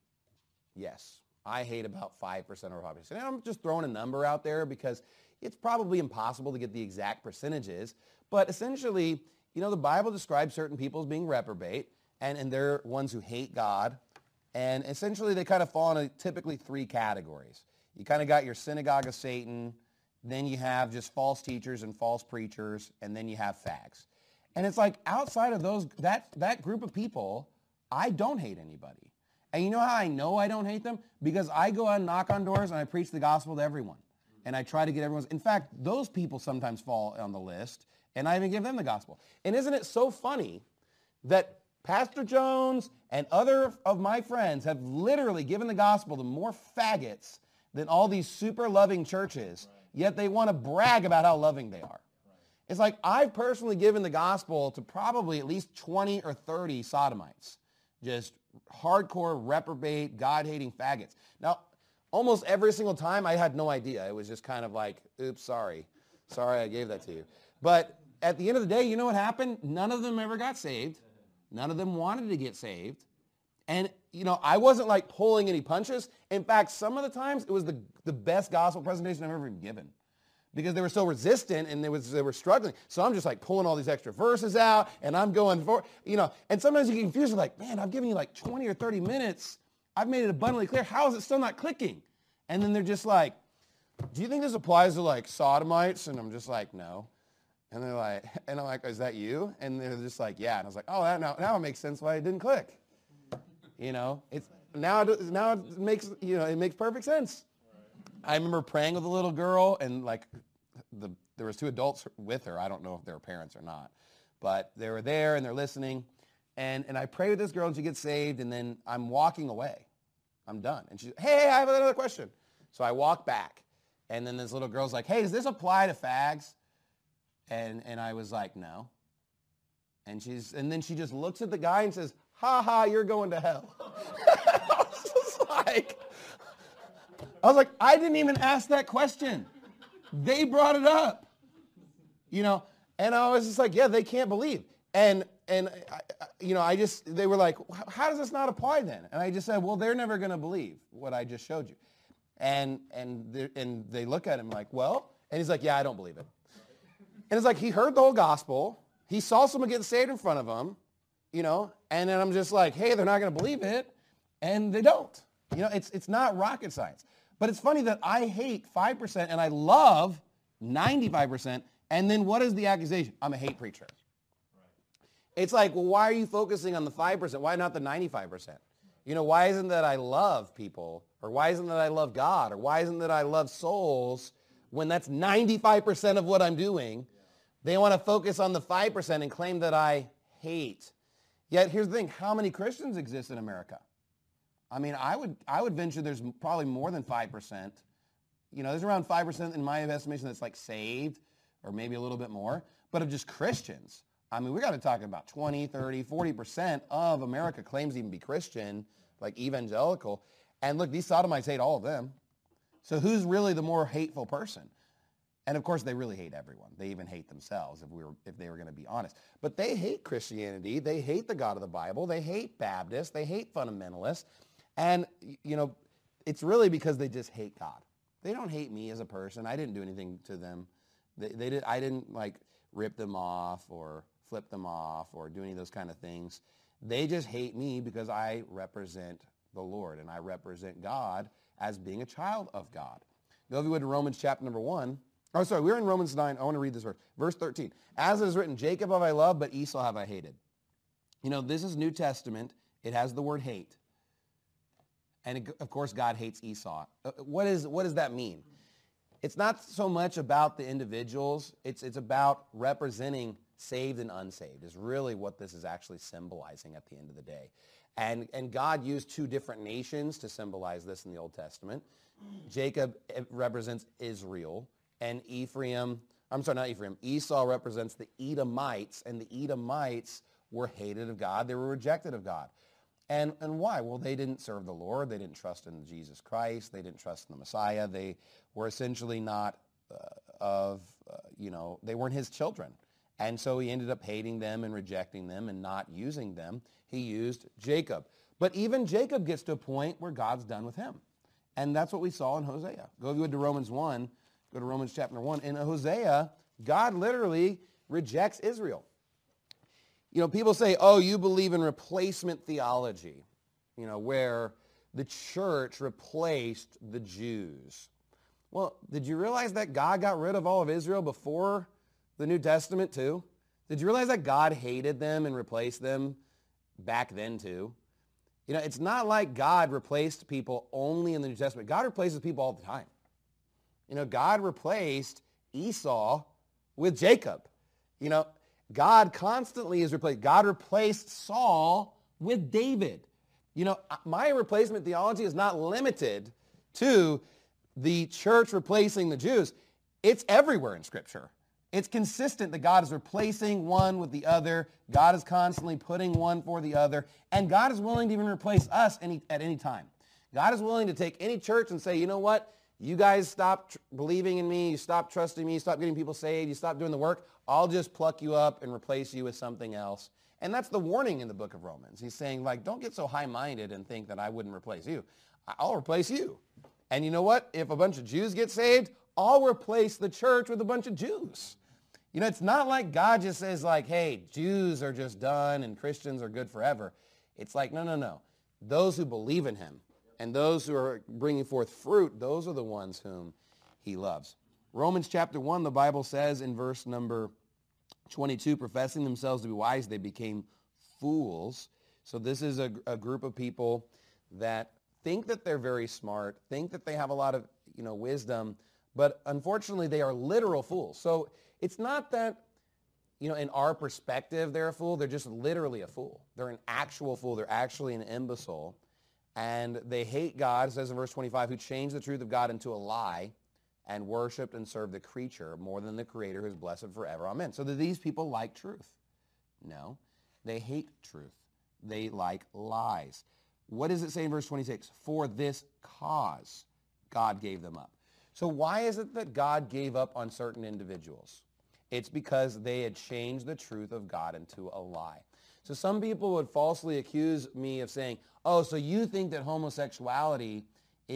[SPEAKER 2] Yes, I hate about five percent of the population. And I'm just throwing a number out there because it's probably impossible to get the exact percentages. But essentially, you know, the Bible describes certain people as being reprobate, and, and they're ones who hate God. And essentially, they kind of fall into typically three categories. You kind of got your synagogue of Satan, then you have just false teachers and false preachers, and then you have fags. And it's like outside of those, that, that group of people, I don't hate anybody. And you know how I know I don't hate them? Because I go out and knock on doors and I preach the gospel to everyone. And I try to get everyone's, in fact, those people sometimes fall on the list, and I even give them the gospel. And isn't it so funny that Pastor Jones and other of my friends have literally given the gospel to more faggots than all these super loving churches, yet they want to brag about how loving they are. It's like I've personally given the gospel to probably at least twenty or thirty sodomites, just hardcore reprobate, God-hating faggots. Now, almost every single time I had no idea. It was just kind of like, oops, sorry. Sorry I gave that to you. But at the end of the day, you know what happened? None of them ever got saved. None of them wanted to get saved. And, you know, I wasn't like pulling any punches. In fact, some of the times it was the, the best gospel presentation I've ever even given because they were so resistant and they, was, they were struggling. So I'm just like pulling all these extra verses out and I'm going for, you know, and sometimes you get confused. You're like, man, I've given you like twenty or thirty minutes. I've made it abundantly clear. How is it still not clicking? And then they're just like, do you think this applies to like sodomites? And I'm just like, no. And they're like, and I'm like, is that you? And they're just like, yeah. And I was like, oh, that now, now it makes sense why it didn't click. You know, it's now it, now it makes, you know, it makes perfect sense. I remember praying with a little girl and like the, there was two adults with her. I don't know if they were parents or not, but they were there and they're listening. And, and I pray with this girl and she gets saved and then I'm walking away. I'm done. And she's, hey, I have another question. So I walk back and then this little girl's like, hey, does this apply to fags? And, and I was like, no. And she's, and then she just looks at the guy and says, ha ha, you're going to hell. I was just like, I was like, I didn't even ask that question. They brought it up, you know, and I was just like, yeah, they can't believe. And, and I, I, you know, I just, they were like, how does this not apply then? And I just said, well, they're never going to believe what I just showed you. And, and, and they look at him like, well, and he's like, yeah, I don't believe it. And it's like, he heard the whole gospel. He saw someone get saved in front of him, you know, and then I'm just like, hey, they're not going to believe it. And they don't. You know, it's, it's not rocket science. But it's funny that I hate five percent and I love ninety-five percent. And then what is the accusation? I'm a hate preacher. Right. It's like, well, why are you focusing on the five percent? Why not the ninety-five percent? You know, why isn't that I love people? Or why isn't that I love God? Or why isn't that I love souls when that's ninety-five percent of what I'm doing? Yeah. They want to focus on the five percent and claim that I hate. Yet here's the thing, how many Christians exist in America? I mean, I would I would venture there's probably more than five percent. You know, there's around five percent in my estimation that's like saved, or maybe a little bit more, but of just Christians. I mean, we got to talk about twenty, thirty, forty percent of America claims to even be Christian, like evangelical. And look, these sodomites hate all of them. So who's really the more hateful person? And of course, they really hate everyone. They even hate themselves if we were, if they were going to be honest. But they hate Christianity. They hate the God of the Bible. They hate Baptists. They hate fundamentalists. And, you know, it's really because they just hate God. They don't hate me as a person. I didn't do anything to them. They, they did. I didn't, like, rip them off or flip them off or do any of those kind of things. They just hate me because I represent the Lord and I represent God as being a child of God. Go if you would to Romans chapter number one. Oh, sorry, we're in Romans nine. I want to read this verse. Verse thirteen. As it is written, Jacob have I loved, but Esau have I hated. You know, this is New Testament. It has the word hate. And it, of course, God hates Esau. What, is, what does that mean? It's not so much about the individuals. It's, it's about representing saved and unsaved is really what this is actually symbolizing at the end of the day. And, and God used two different nations to symbolize this in the Old Testament. Jacob represents Israel, and Ephraim, I'm sorry, not Ephraim, Esau represents the Edomites, and the Edomites were hated of God. They were rejected of God. And, and why? Well, they didn't serve the Lord. They didn't trust in Jesus Christ. They didn't trust in the Messiah. They were essentially not uh, of, uh, you know, they weren't his children. And so he ended up hating them and rejecting them and not using them. He used Jacob. But even Jacob gets to a point where God's done with him. And that's what we saw in Hosea. Go if you would to Romans one, go to Romans chapter one. In Hosea, God literally rejects Israel. You know, people say, oh, you believe in replacement theology, you know, where the church replaced the Jews. Well, did you realize that God got rid of all of Israel before the New Testament too? Did you realize that God hated them and replaced them back then too? You know, it's not like God replaced people only in the New Testament. God replaces people all the time. You know, God replaced Esau with Jacob. You know, God constantly is replaced. God replaced Saul with David. You know, my replacement theology is not limited to the church replacing the Jews. It's everywhere in Scripture. It's consistent that God is replacing one with the other. God is constantly putting one for the other. And God is willing to even replace us any, at any time. God is willing to take any church and say, you know what? you guys stop tr- believing in me, you stop trusting me, you stop getting people saved, you stop doing the work, I'll just pluck you up and replace you with something else. And that's the warning in the book of Romans. He's saying, like, don't get so high-minded and think that I wouldn't replace you. I'll replace you. And you know what? If a bunch of Jews get saved, I'll replace the church with a bunch of Jews. You know, it's not like God just says, like, hey, Jews are just done and Christians are good forever. It's like, no, no, no. Those who believe in him and those who are bringing forth fruit, those are the ones whom he loves. Romans chapter one, the Bible says in verse number twenty-two, professing themselves to be wise, they became fools. So this is a, a group of people that think that they're very smart, think that they have a lot of, you know, wisdom, but unfortunately they are literal fools. So it's not that, you know, in our perspective they're a fool, they're just literally a fool. They're an actual fool. They're actually an imbecile. And they hate God, it says in verse twenty-five, who changed the truth of God into a lie and worshiped and served the creature more than the Creator who is blessed forever. Amen. So do these people like truth? No. They hate truth. They like lies. What does it say in verse twenty-six? For this cause God gave them up. So why is it that God gave up on certain individuals? It's because they had changed the truth of God into a lie. So some people would falsely accuse me of saying, oh, so you think that homosexuality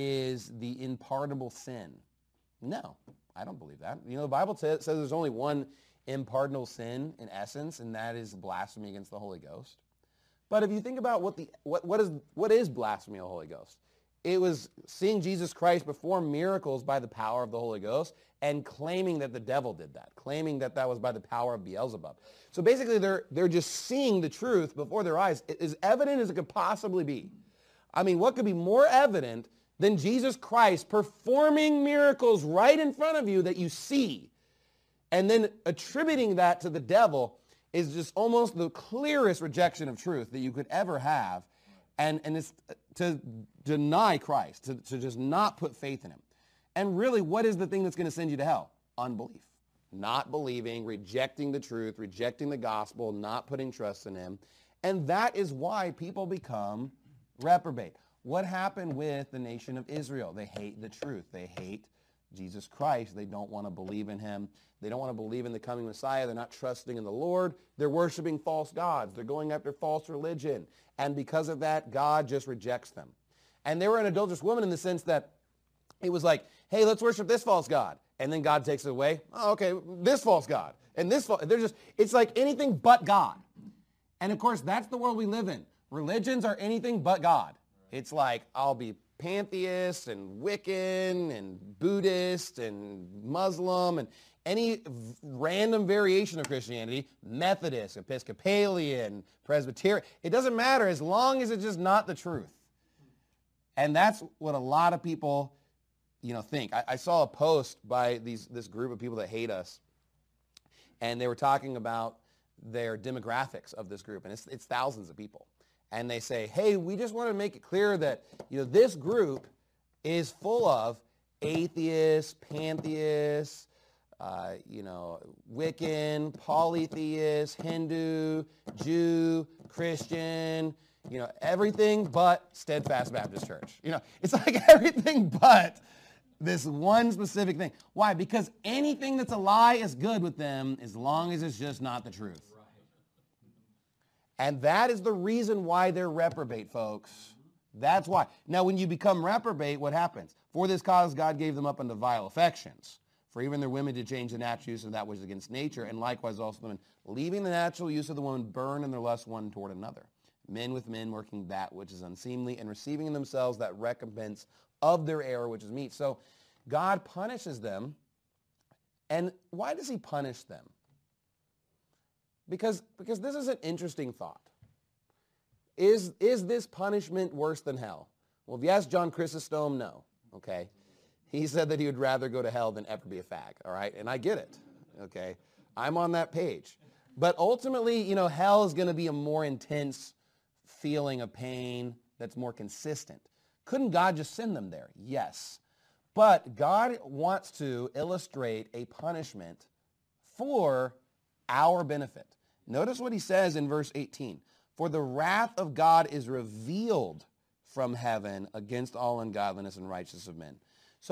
[SPEAKER 2] is the unpardonable sin? No, I don't believe that. You know, the Bible t- says there's only one unpardonable sin in essence, and that is blasphemy against the Holy Ghost. But if you think about what the what what is what is blasphemy of the Holy Ghost? It was seeing Jesus Christ perform miracles by the power of the Holy Ghost and claiming that the devil did that, claiming that that was by the power of Beelzebub. So basically they're they're just seeing the truth before their eyes, as evident as it could possibly be. I mean, what could be more evident than Jesus Christ performing miracles right in front of you that you see, and then attributing that to the devil is just almost the clearest rejection of truth that you could ever have. And, and it's to deny Christ, to, to just not put faith in him. And really, what is the thing that's going to send you to hell? Unbelief. Not believing, rejecting the truth, rejecting the gospel, not putting trust in him. And that is why people become reprobate. What happened with the nation of Israel? They hate the truth. They hate Jesus Christ. They don't want to believe in him. They don't want to believe in the coming Messiah. They're not trusting in the Lord. They're worshiping false gods. They're going after false religion. And because of that, God just rejects them. And they were an adulterous woman in the sense that it was like, hey, let's worship this false god. And then God takes it away. Oh, okay, this false god. And this false, they're just, it's like anything but God. And of course, that's the world we live in. Religions are anything but God. It's like, I'll be pantheist and Wiccan and Buddhist and Muslim and any random variation of Christianity, Methodist, Episcopalian, Presbyterian. It doesn't matter as long as it's just not the truth. And that's what a lot of people, you know, think. I, I saw a post by these this group of people that hate us, and they were talking about their demographics of this group, and it's, it's thousands of people. And they say, hey, we just want to make it clear that, you know, this group is full of atheists, pantheists, uh, you know, Wiccan, polytheist, Hindu, Jew, Christian, you know, everything but Steadfast Baptist Church. You know, it's like everything but this one specific thing. Why? Because anything that's a lie is good with them as long as it's just not the truth. And that is the reason why they're reprobate, folks. That's why. Now, when you become reprobate, what happens? For this cause, God gave them up unto vile affections. For even their women did change the natural use of that which is against nature, and likewise also the men, leaving the natural use of the woman, burn in their lust one toward another. Men with men working that which is unseemly, and receiving in themselves that recompense of their error, which is meat. So God punishes them. And why does he punish them? Because, because this is an interesting thought. Is, is this punishment worse than hell? Well, if you ask John Chrysostom, no, okay? He said that he would rather go to hell than ever be a fag, all right? And I get it, okay? I'm on that page. But ultimately, you know, hell is going to be a more intense feeling of pain that's more consistent. Couldn't God just send them there? Yes. But God wants to illustrate a punishment for our benefit. Notice what he says in verse eighteen. For the wrath of God is revealed from heaven against all ungodliness and righteousness of men. So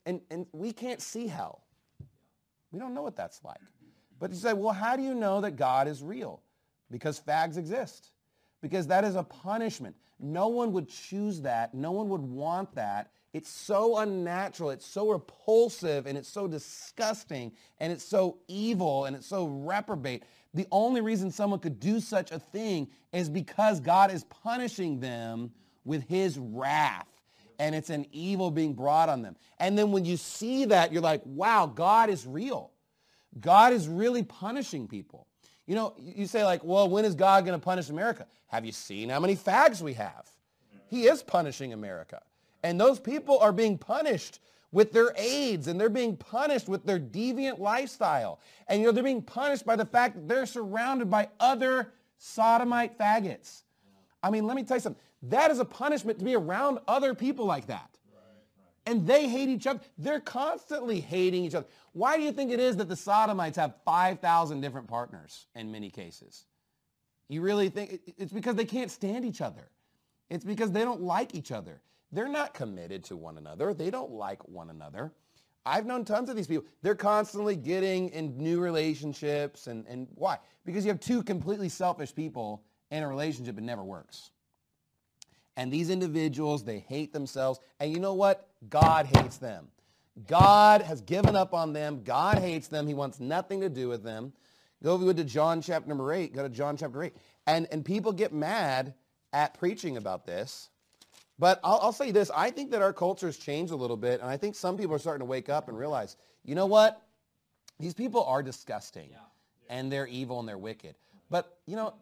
[SPEAKER 2] and, and we can't see hell. We don't know what that's like. But you say, well, how do you know that God is real? Because fags exist. Because that is a punishment. No one would choose that. No one would want that. It's so unnatural. It's so repulsive, and it's so disgusting, and it's so evil, and it's so reprobate. The only reason someone could do such a thing is because God is punishing them with his wrath, and it's an evil being brought on them. And then when you see that, you're like, wow, God is real. God is really punishing people. You know, you say like, well, when is God going to punish America? Have you seen how many fags we have? He is punishing America. And those people are being punished with their AIDS, and they're being punished with their deviant lifestyle. And, you know, they're being punished by the fact that they're surrounded by other sodomite faggots. I mean, let me tell you something. That is a punishment to be around other people like that. And they hate each other. They're constantly hating each other. Why do you think it is that the sodomites have five thousand different partners in many cases? You really think it's because they can't stand each other. It's because they don't like each other. They're not committed to one another. They don't like one another. I've known tons of these people. They're constantly getting in new relationships. And, and why? Because you have two completely selfish people in a relationship. It never works. And these individuals, they hate themselves. And you know what? God hates them. God has given up on them. God hates them. He wants nothing to do with them. Go over to John chapter number eight. Go to John chapter eight. And, and people get mad at preaching about this. But I'll, I'll say this. I think that our culture has changed a little bit. And I think some people are starting to wake up and realize, you know what? These people are disgusting. Yeah. Yeah. And they're evil and they're wicked. But, you know,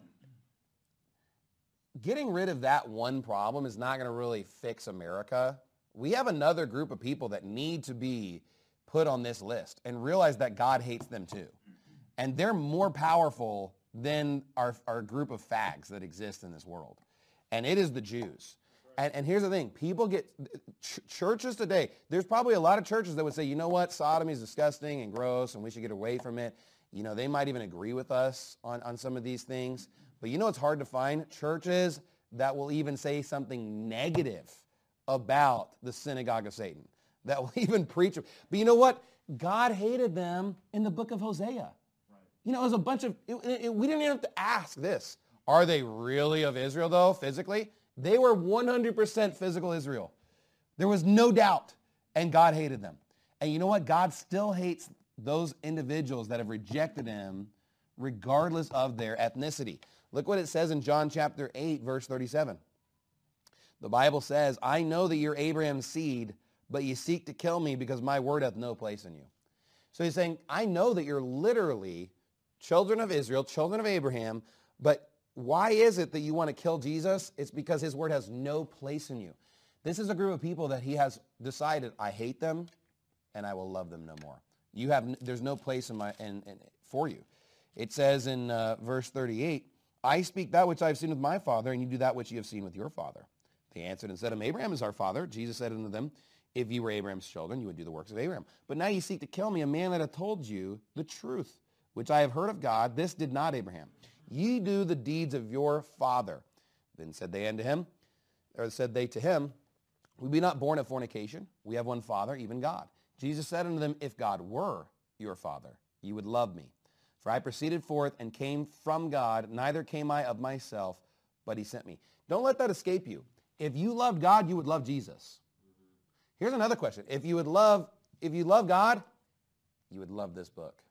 [SPEAKER 2] getting rid of that one problem is not going to really fix America. We have another group of people that need to be put on this list and realize that God hates them too. And they're more powerful than our, our group of fags that exist in this world. And it is the Jews. And, and here's the thing. People get, ch- churches today, there's probably a lot of churches that would say, you know what, sodomy is disgusting and gross and we should get away from it. You know, they might even agree with us on, on some of these things. But you know it's hard to find? Churches that will even say something negative about the synagogue of Satan, that will even preach. But you know what? God hated them in the book of Hosea. Right. You know, it was a bunch of, it, it, we didn't even have to ask this. Are they really of Israel, though, physically? They were one hundred percent physical Israel. There was no doubt, and God hated them. And you know what? God still hates those individuals that have rejected him regardless of their ethnicity. Look what it says in John chapter eight, verse thirty-seven. The Bible says, I know that you're Abraham's seed, but you seek to kill me because my word hath no place in you. So he's saying, I know that you're literally children of Israel, children of Abraham, but why is it that you want to kill Jesus? It's because his word has no place in you. This is a group of people that he has decided, I hate them and I will love them no more. You have, there's no place in my, in, in, for you. It says in uh, verse thirty-eight, I speak that which I have seen with my father, and you do that which you have seen with your father. They answered and said, Abraham is our father. Jesus said unto them, if you were Abraham's children, you would do the works of Abraham. But now you seek to kill me, a man that hath told you the truth, which I have heard of God. This did not Abraham. Ye do the deeds of your father. Then said they unto him, or said they to him, we be not born of fornication. We have one Father, even God. Jesus said unto them, if God were your Father, you would love me. For I proceeded forth and came from God, neither came I of myself, but he sent me. Don't let that escape you. If you loved God, you would love Jesus. Here's another question. If you would love, if you love God, you would love this book.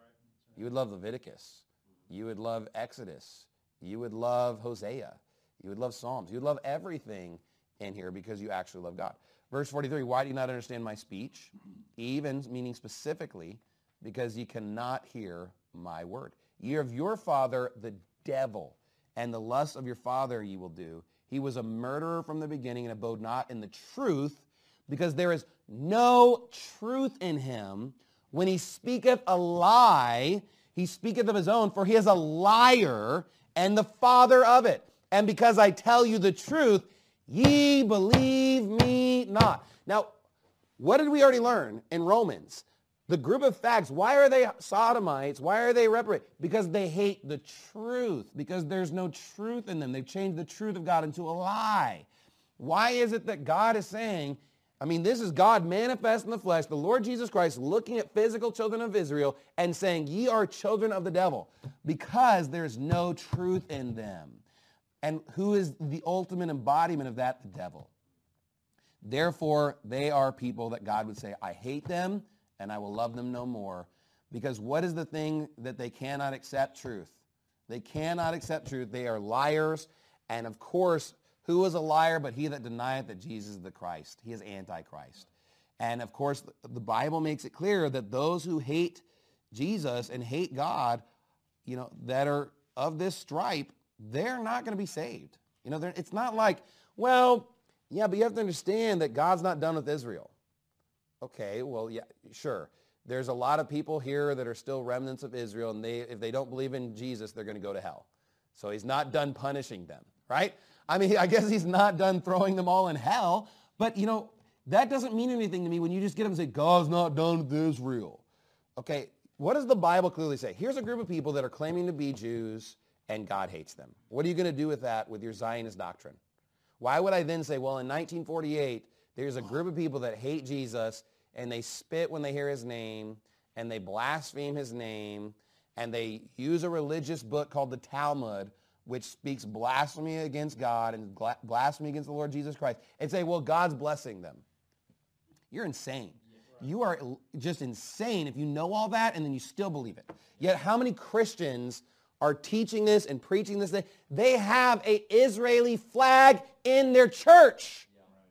[SPEAKER 2] You would love Leviticus. You would love Exodus. You would love Hosea. You would love Psalms. You would love everything in here because you actually love God. Verse forty-three, why do you not understand my speech? Even, meaning specifically, because you cannot hear my word. Ye are of your father, the devil, and the lust of your father ye will do. He was a murderer from the beginning and abode not in the truth, because there is no truth in him. When he speaketh a lie, he speaketh of his own, for he is a liar and the father of it. And because I tell you the truth, ye believe me not. Now, what did we already learn in Romans? The group of fags, why are they sodomites? Why are they reprobate? Because they hate the truth, because there's no truth in them. They've changed the truth of God into a lie. Why is it that God is saying, I mean, this is God manifest in the flesh, the Lord Jesus Christ looking at physical children of Israel and saying, ye are children of the devil because there's no truth in them. And who is the ultimate embodiment of that? The devil. Therefore, they are people that God would say, I hate them and I will love them no more. Because what is the thing that they cannot accept? Truth. They cannot accept truth. They are liars. And of course, who is a liar but he that denieth that Jesus is the Christ? He is Antichrist. And of course, the Bible makes it clear that those who hate Jesus and hate God, you know, that are of this stripe, they're not going to be saved. You know, it's not like, well, yeah, but you have to understand that God's not done with Israel. Okay, well, yeah, sure. There's a lot of people here that are still remnants of Israel, and they, if they don't believe in Jesus, they're going to go to hell. So he's not done punishing them, right? I mean, I guess he's not done throwing them all in hell, but, you know, that doesn't mean anything to me when you just get them and say, God's not done with Israel. Okay, what does the Bible clearly say? Here's a group of people that are claiming to be Jews, and God hates them. What are you going to do with that, with your Zionist doctrine? Why would I then say, well, in nineteen forty-eight, there's a group of people that hate Jesus, and they spit when they hear his name, and they blaspheme his name, and they use a religious book called the Talmud, which speaks blasphemy against God and blasphemy against the Lord Jesus Christ, and say, well, God's blessing them. You're insane. You are just insane if you know all that and then you still believe it. Yet how many Christians are teaching this and preaching this thing? They have an Israeli flag in their church.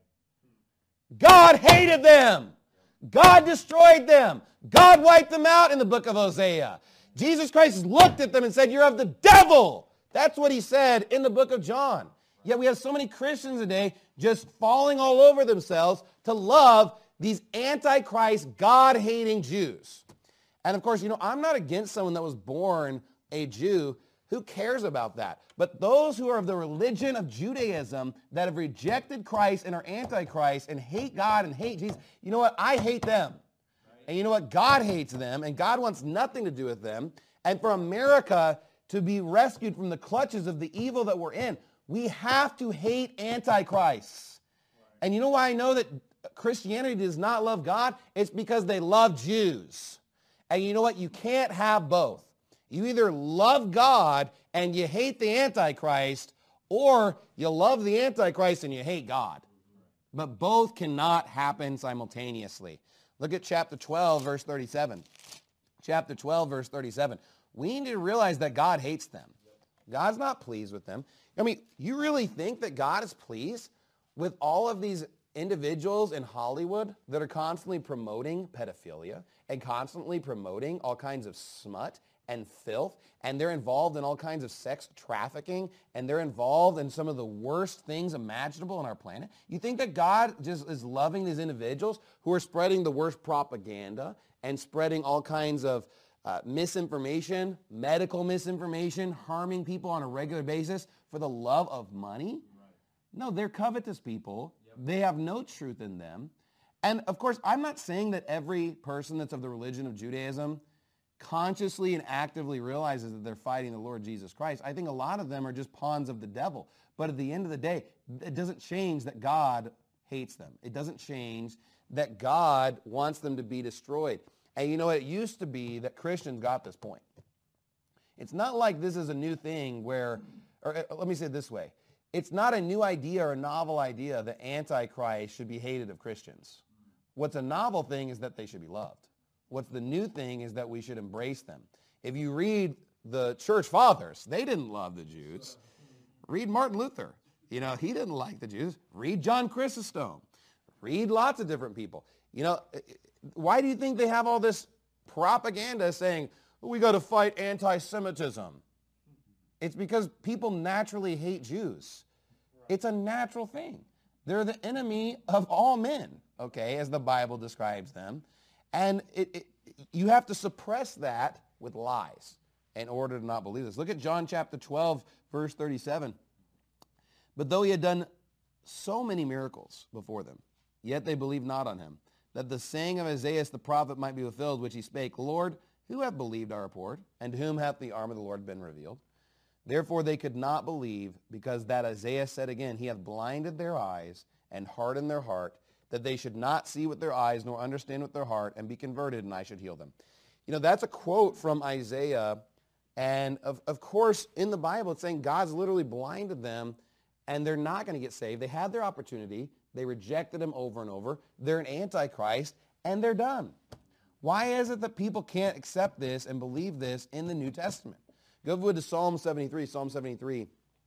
[SPEAKER 2] God hated them. God destroyed them. God wiped them out in the book of Hosea. Jesus Christ looked at them and said, you're of the devil. That's what he said in the book of John. Yet we have so many Christians today just falling all over themselves to love these antichrist, God-hating Jews. And of course, you know, I'm not against someone that was born a Jew. Who cares about that? But those who are of the religion of Judaism that have rejected Christ and are antichrist and hate God and hate Jesus, you know what? I hate them. And you know what? God hates them, and God wants nothing to do with them. And for America to be rescued from the clutches of the evil that we're in, we have to hate antichrists. And you know why I know that Christianity does not love God? It's because they love Jews. And you know what? You can't have both. You either love God and you hate the Antichrist, or you love the Antichrist and you hate God. But both cannot happen simultaneously. Look at chapter twelve, verse thirty-seven. Chapter twelve, verse thirty-seven. We need to realize that God hates them. God's not pleased with them. I mean, you really think that God is pleased with all of these individuals in Hollywood that are constantly promoting pedophilia and constantly promoting all kinds of smut and filth, and they're involved in all kinds of sex trafficking, and they're involved in some of the worst things imaginable on our planet? You think that God just is loving these individuals who are spreading the worst propaganda and spreading all kinds of uh, misinformation, medical misinformation, harming people on a regular basis for the love of money? Right. No, they're covetous people. Yep. They have no truth in them. And of course, I'm not saying that every person that's of the religion of Judaism consciously and actively realizes that they're fighting the Lord Jesus Christ. I think a lot of them are just pawns of the devil. But at the end of the day, it doesn't change that God hates them. It doesn't change that God wants them to be destroyed. And you know what? It used to be that Christians got this point. It's not like this is a new thing where, or let me say it this way. It's not a new idea or a novel idea that Antichrist should be hated of Christians. What's a novel thing is that they should be loved. What's the new thing is that we should embrace them. If you read the church fathers, they didn't love the Jews. Read Martin Luther. You know, he didn't like the Jews. Read John Chrysostom. Read lots of different people. You know, why do you think they have all this propaganda saying, we got to fight anti-Semitism? It's because people naturally hate Jews. It's a natural thing. They're the enemy of all men, okay, as the Bible describes them. And it, it, you have to suppress that with lies in order to not believe this. Look at John chapter twelve, verse thirty-seven. But though he had done so many miracles before them, yet they believed not on him, that the saying of Isaiah the prophet might be fulfilled, which he spake, Lord, who hath believed our report, and to whom hath the arm of the Lord been revealed? Therefore they could not believe, because that Isaiah said again, he hath blinded their eyes and hardened their heart, that they should not see with their eyes nor understand with their heart and be converted, and I should heal them. You know, that's a quote from Isaiah. And of, of course, in the Bible, it's saying God's literally blinded them and they're not going to get saved. They had their opportunity. They rejected him over and over. They're an antichrist and they're done. Why is it that people can't accept this and believe this in the New Testament? Go over to Psalm seventy-three, Psalm seventy-three.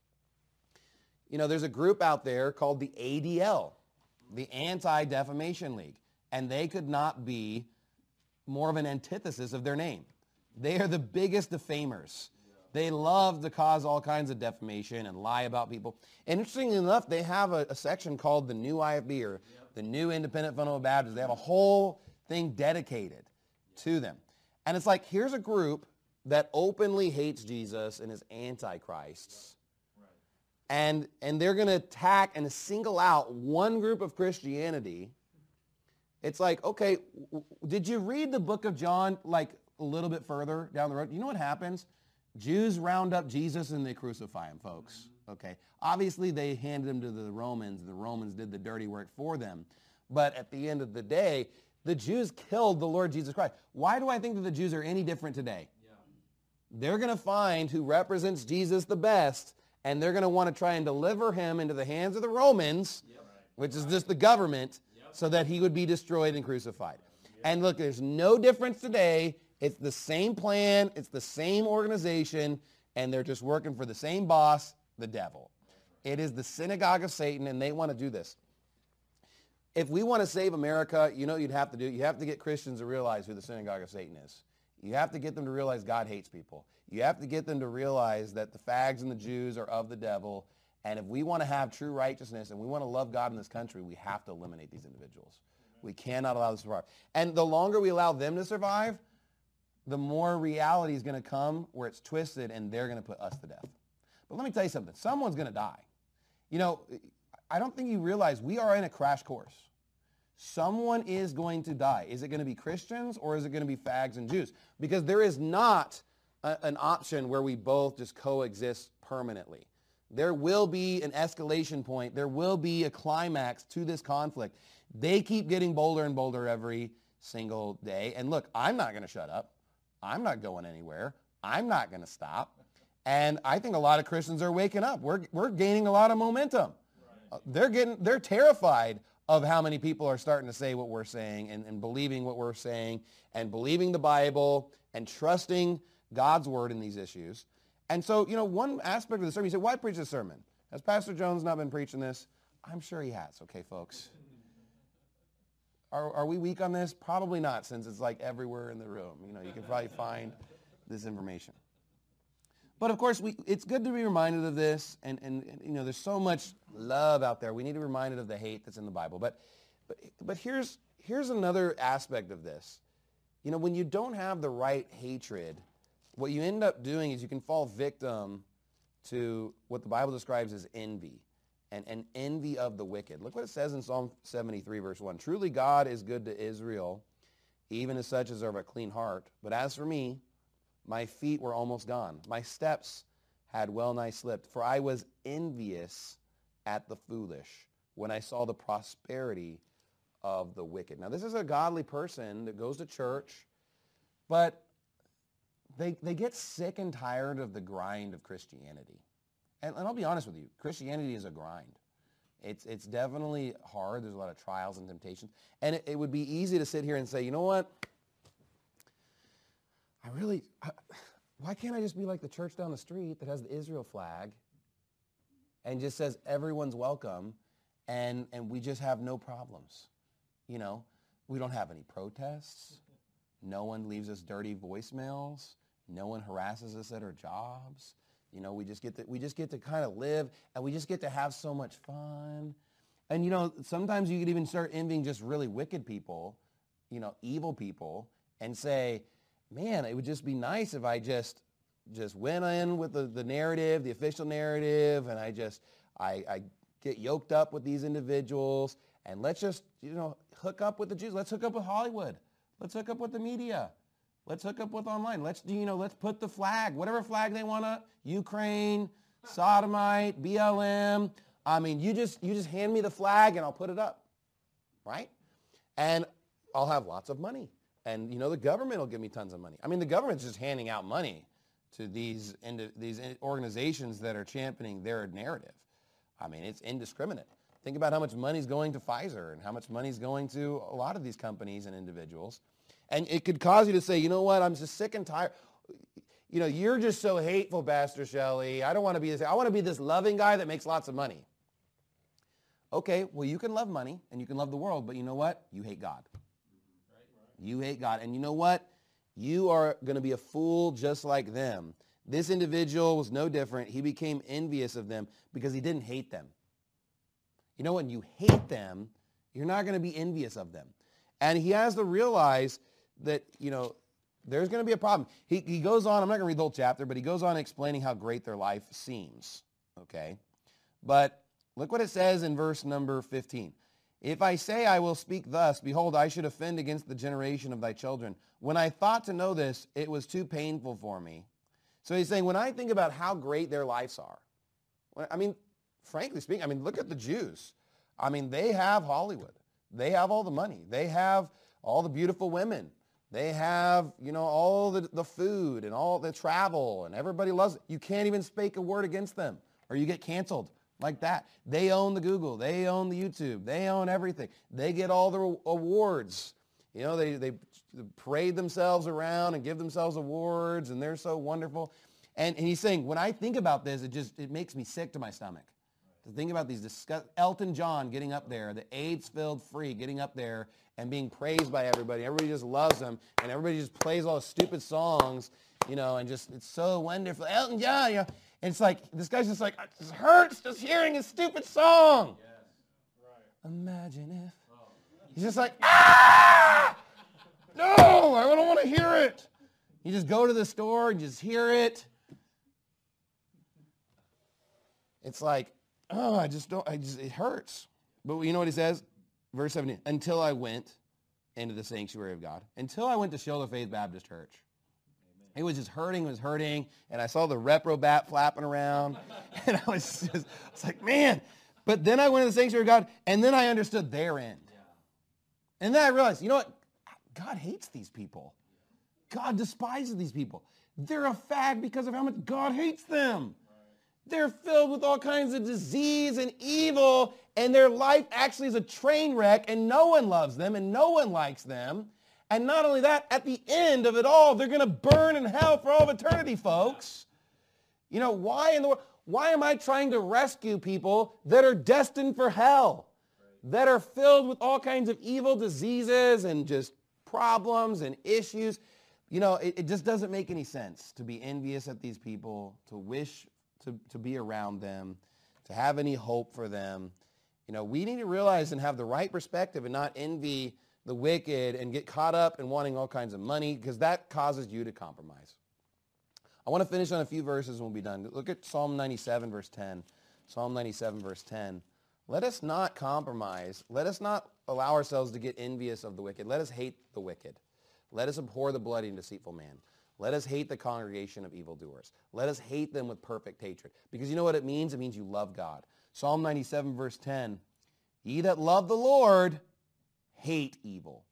[SPEAKER 2] You know, there's a group out there called the A D L, the Anti-Defamation League, and they could not be more of an antithesis of their name. They are the biggest defamers. They love to cause all kinds of defamation and lie about people. And interestingly enough, they have a, a section called the New I F B, or yep. the New Independent Fundamental Baptist. They have a whole thing dedicated yep. to them. And it's like, here's a group that openly hates Jesus and is antichrists. Yep. Right. And, and they're going to attack and single out one group of Christianity. It's like, okay, w- did you read the book of John like a little bit further down the road? You know what happens? Jews round up Jesus and they crucify him, folks. Okay. Obviously, they handed him to the Romans. The Romans did the dirty work for them. But at the end of the day, the Jews killed the Lord Jesus Christ. Why do I think that the Jews are any different today? Yeah. They're going to find who represents Jesus the best, and they're going to want to try and deliver him into the hands of the Romans, yep. which is just the government, yep. so that he would be destroyed and crucified. Yep. And look, there's no difference today. It's the same plan. It's the same organization, and they're just working for the same boss, the devil. It is the synagogue of Satan, and they want to do this. If we want to save America, you know what you'd have to do? You have to get Christians to realize who the synagogue of Satan is. You have to get them to realize God hates people. You have to get them to realize that the fags and the Jews are of the devil, and if we want to have true righteousness and we want to love God in this country, we have to eliminate these individuals. We cannot allow them to survive. And the longer we allow them to survive, the more reality is going to come where it's twisted and they're going to put us to death. But let me tell you something. Someone's going to die. You know, I don't think you realize we are in a crash course. Someone is going to die. Is it going to be Christians or is it going to be fags and Jews? Because there is not a, an option where we both just coexist permanently. There will be an escalation point. There will be a climax to this conflict. They keep getting bolder and bolder every single day. And look, I'm not going to shut up. I'm not going anywhere. I'm not going to stop. And I think a lot of Christians are waking up. We're, we're gaining a lot of momentum. Right. Uh, they're getting, they're terrified of how many people are starting to say what we're saying and, and believing what we're saying and believing the Bible and trusting God's word in these issues. And so, you know, one aspect of the sermon, you say, why preach a sermon? Has Pastor Jones not been preaching this? I'm sure he has. Okay, folks. Are, are we weak on this? Probably not, since it's like everywhere in the room. You know, you can probably find this information. But of course, we, it's good to be reminded of this. And, and, and, you know, there's so much love out there. We need to be reminded of the hate that's in the Bible. But, but, but here's, here's another aspect of this. You know, when you don't have the right hatred, what you end up doing is you can fall victim to what the Bible describes as envy. And, and envy of the wicked. Look what it says in Psalm seventy-three, verse one. Truly God is good to Israel, even as such as are of a clean heart. But as for me, my feet were almost gone. My steps had well nigh slipped. For I was envious at the foolish when I saw the prosperity of the wicked. Now, this is a godly person that goes to church, but they, they get sick and tired of the grind of Christianity. And, and I'll be honest with you, Christianity is a grind. It's, it's definitely hard. There's a lot of trials and temptations. And it, it would be easy to sit here and say, you know what? I really, I, why can't I just be like the church down the street that has the Israel flag and just says everyone's welcome and, and we just have no problems? You know, we don't have any protests. No one leaves us dirty voicemails. No one harasses us at our jobs. You know, we just get to, we just get to kind of live, and we just get to have so much fun. And, you know, sometimes you could even start envying just really wicked people, you know, evil people, and say, man, it would just be nice if I just just went in with the, the narrative, the official narrative, and I just, I, I get yoked up with these individuals, and let's just, you know, hook up with the Jews. Let's hook up with Hollywood. Let's hook up with the media. Let's hook up with online. Let's, you know, let's put the flag, whatever flag they want to, Ukraine, Sodomite, B L M. I mean, you just, you just hand me the flag and I'll put it up. right? And I'll have lots of money. And, you know, the government will give me tons of money. I mean, the government's just handing out money to these, indi- these organizations that are championing their narrative. I mean, it's indiscriminate. Think about how much money's going to Pfizer and how much money's going to a lot of these companies and individuals. And it could cause you to say, you know what, I'm just sick and tired. You know, you're just so hateful, Pastor Shelley. I don't want to be this. I want to be this loving guy that makes lots of money. Okay, well, you can love money and you can love the world, but you know what? You hate God. You hate God. And you know what? You are going to be a fool just like them. This individual was no different. He became envious of them because he didn't hate them. You know, when you hate them, you're not going to be envious of them. And he has to realize that, you know, there's going to be a problem. He, he goes on, I'm not going to read the whole chapter, but he goes on explaining how great their life seems, okay? But look what it says in verse number fifteen. If I say I will speak thus, behold, I should offend against the generation of thy children. When I thought to know this, it was too painful for me. So he's saying, when I think about how great their lives are, I mean, frankly speaking, I mean, look at the Jews. I mean, they have Hollywood. They have all the money. They have all the beautiful women. They have, you know, all the, the food and all the travel, and everybody loves it. You can't even speak a word against them, or you get canceled like that. They own the Google. They own the YouTube. They own everything. They get all the awards. You know, they, they parade themselves around and give themselves awards, and they're so wonderful. And, and he's saying, when I think about this, it just, it makes me sick to my stomach. To think about these disgust- Elton John getting up there, the AIDS-filled free, getting up there and being praised by everybody. Everybody just loves him, and everybody just plays all the stupid songs, you know, and just, it's so wonderful. Elton John, you know. And it's like, this guy's just like, it just hurts just hearing his stupid song. Yes. Right. Imagine if. Oh. He's just like, ah! No, I don't want to hear it. You just go to the store and just hear it. It's like, oh, I just don't, I just, it hurts. But you know what he says? Verse seventeen, until I went into the sanctuary of God. Until I went to Shield of Faith Baptist Church. Amen. It was just hurting, it was hurting, and I saw the reprobate flapping around, and I was just, I was like, man. But then I went to the sanctuary of God, and then I understood their end. Yeah. And then I realized, you know what? God hates these people. God despises these people. They're a fag because of how much God hates them. They're filled with all kinds of disease and evil, and their life actually is a train wreck, and no one loves them, and no one likes them. And not only that, at the end of it all, they're going to burn in hell for all of eternity, folks. You know, why in the world? Why am I trying to rescue people that are destined for hell, that are filled with all kinds of evil diseases and just problems and issues? You know, it, it just doesn't make any sense to be envious at these people, to wish To, to be around them, to have any hope for them. You know, we need to realize and have the right perspective and not envy the wicked and get caught up in wanting all kinds of money, because that causes you to compromise. I want to finish on a few verses and we'll be done. Look at Psalm ninety-seven, verse ten. Psalm ninety-seven, verse ten. Let us not compromise. Let us not allow ourselves to get envious of the wicked. Let us hate the wicked. Let us abhor the bloody and deceitful man. Let us hate the congregation of evildoers. Let us hate them with perfect hatred. Because you know what it means? It means you love God. Psalm ninety-seven, verse ten. Ye that love the Lord, hate evil.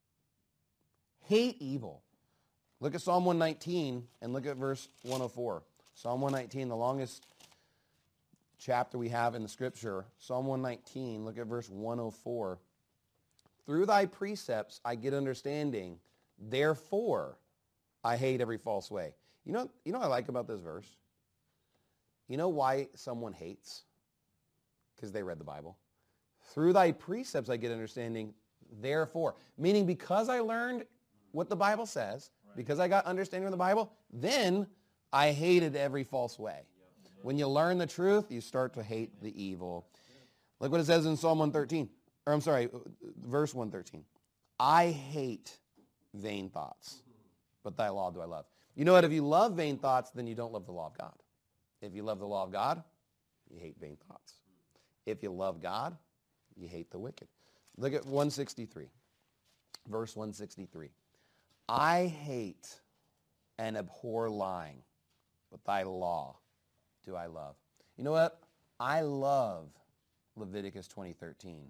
[SPEAKER 2] Hate evil. Look at Psalm one nineteen and look at verse one oh four. Psalm one nineteen, the longest chapter we have in the scripture. Psalm one nineteen, look at verse one oh four. Through thy precepts I get understanding. Therefore I hate every false way. You know, you know what I like about this verse? You know why someone hates? Because they read the Bible. Through thy precepts I get understanding, therefore. Meaning because I learned what the Bible says, right. Because I got understanding of the Bible, then I hated every false way. When you learn the truth, you start to hate the evil. Look what it says in Psalm one thirteen. Or I'm sorry, verse one thirteen. I hate vain thoughts, but thy law do I love. You know what? If you love vain thoughts, then you don't love the law of God. If you love the law of God, you hate vain thoughts. If you love God, you hate the wicked. Look at one sixty-three. Verse one sixty-three. I hate and abhor lying, but thy law do I love. You know what? I love Leviticus twenty thirteen. Amen.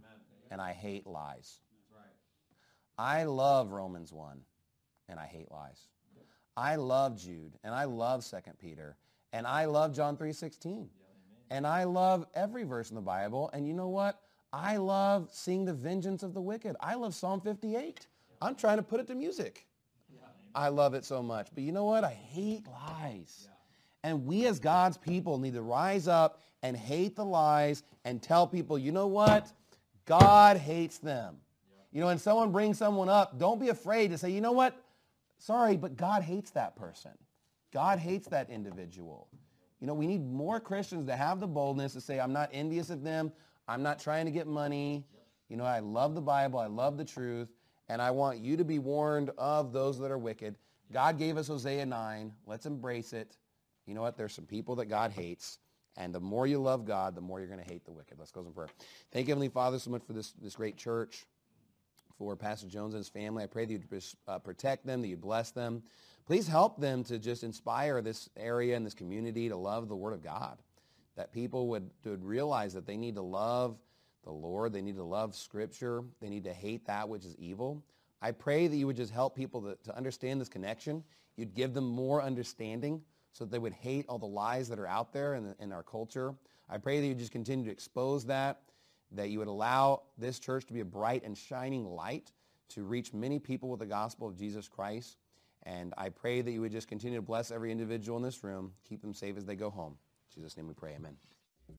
[SPEAKER 2] and I hate lies. I love Romans one, and I hate lies. I love Jude, and I love Second Peter, and I love John three sixteen. And I love every verse in the Bible, and you know what? I love seeing the vengeance of the wicked. I love Psalm fifty-eight. I'm trying to put it to music. I love it so much. But you know what? I hate lies. And we as God's people need to rise up and hate the lies and tell people, you know what? God hates them. You know, when someone brings someone up, don't be afraid to say, you know what? Sorry, but God hates that person. God hates that individual. You know, we need more Christians to have the boldness to say, I'm not envious of them. I'm not trying to get money. You know, I love the Bible. I love the truth. And I want you to be warned of those that are wicked. God gave us Hosea nine. Let's embrace it. You know what? There's some people that God hates. And the more you love God, the more you're going to hate the wicked. Let's close in prayer. Thank you, Heavenly Father, so much for this, this great church, for Pastor Jones and his family. I pray that you'd uh, protect them, that you'd bless them. Please help them to just inspire this area and this community to love the Word of God, that people would, would realize that they need to love the Lord. They need to love Scripture. They need to hate that which is evil. I pray that you would just help people to, to understand this connection. You'd give them more understanding so that they would hate all the lies that are out there in, the, in our culture. I pray that you just continue to expose that, that you would allow this church to be a bright and shining light to reach many people with the gospel of Jesus Christ. And I pray that you would just continue to bless every individual in this room, keep them safe as they go home. In Jesus' name we pray, amen.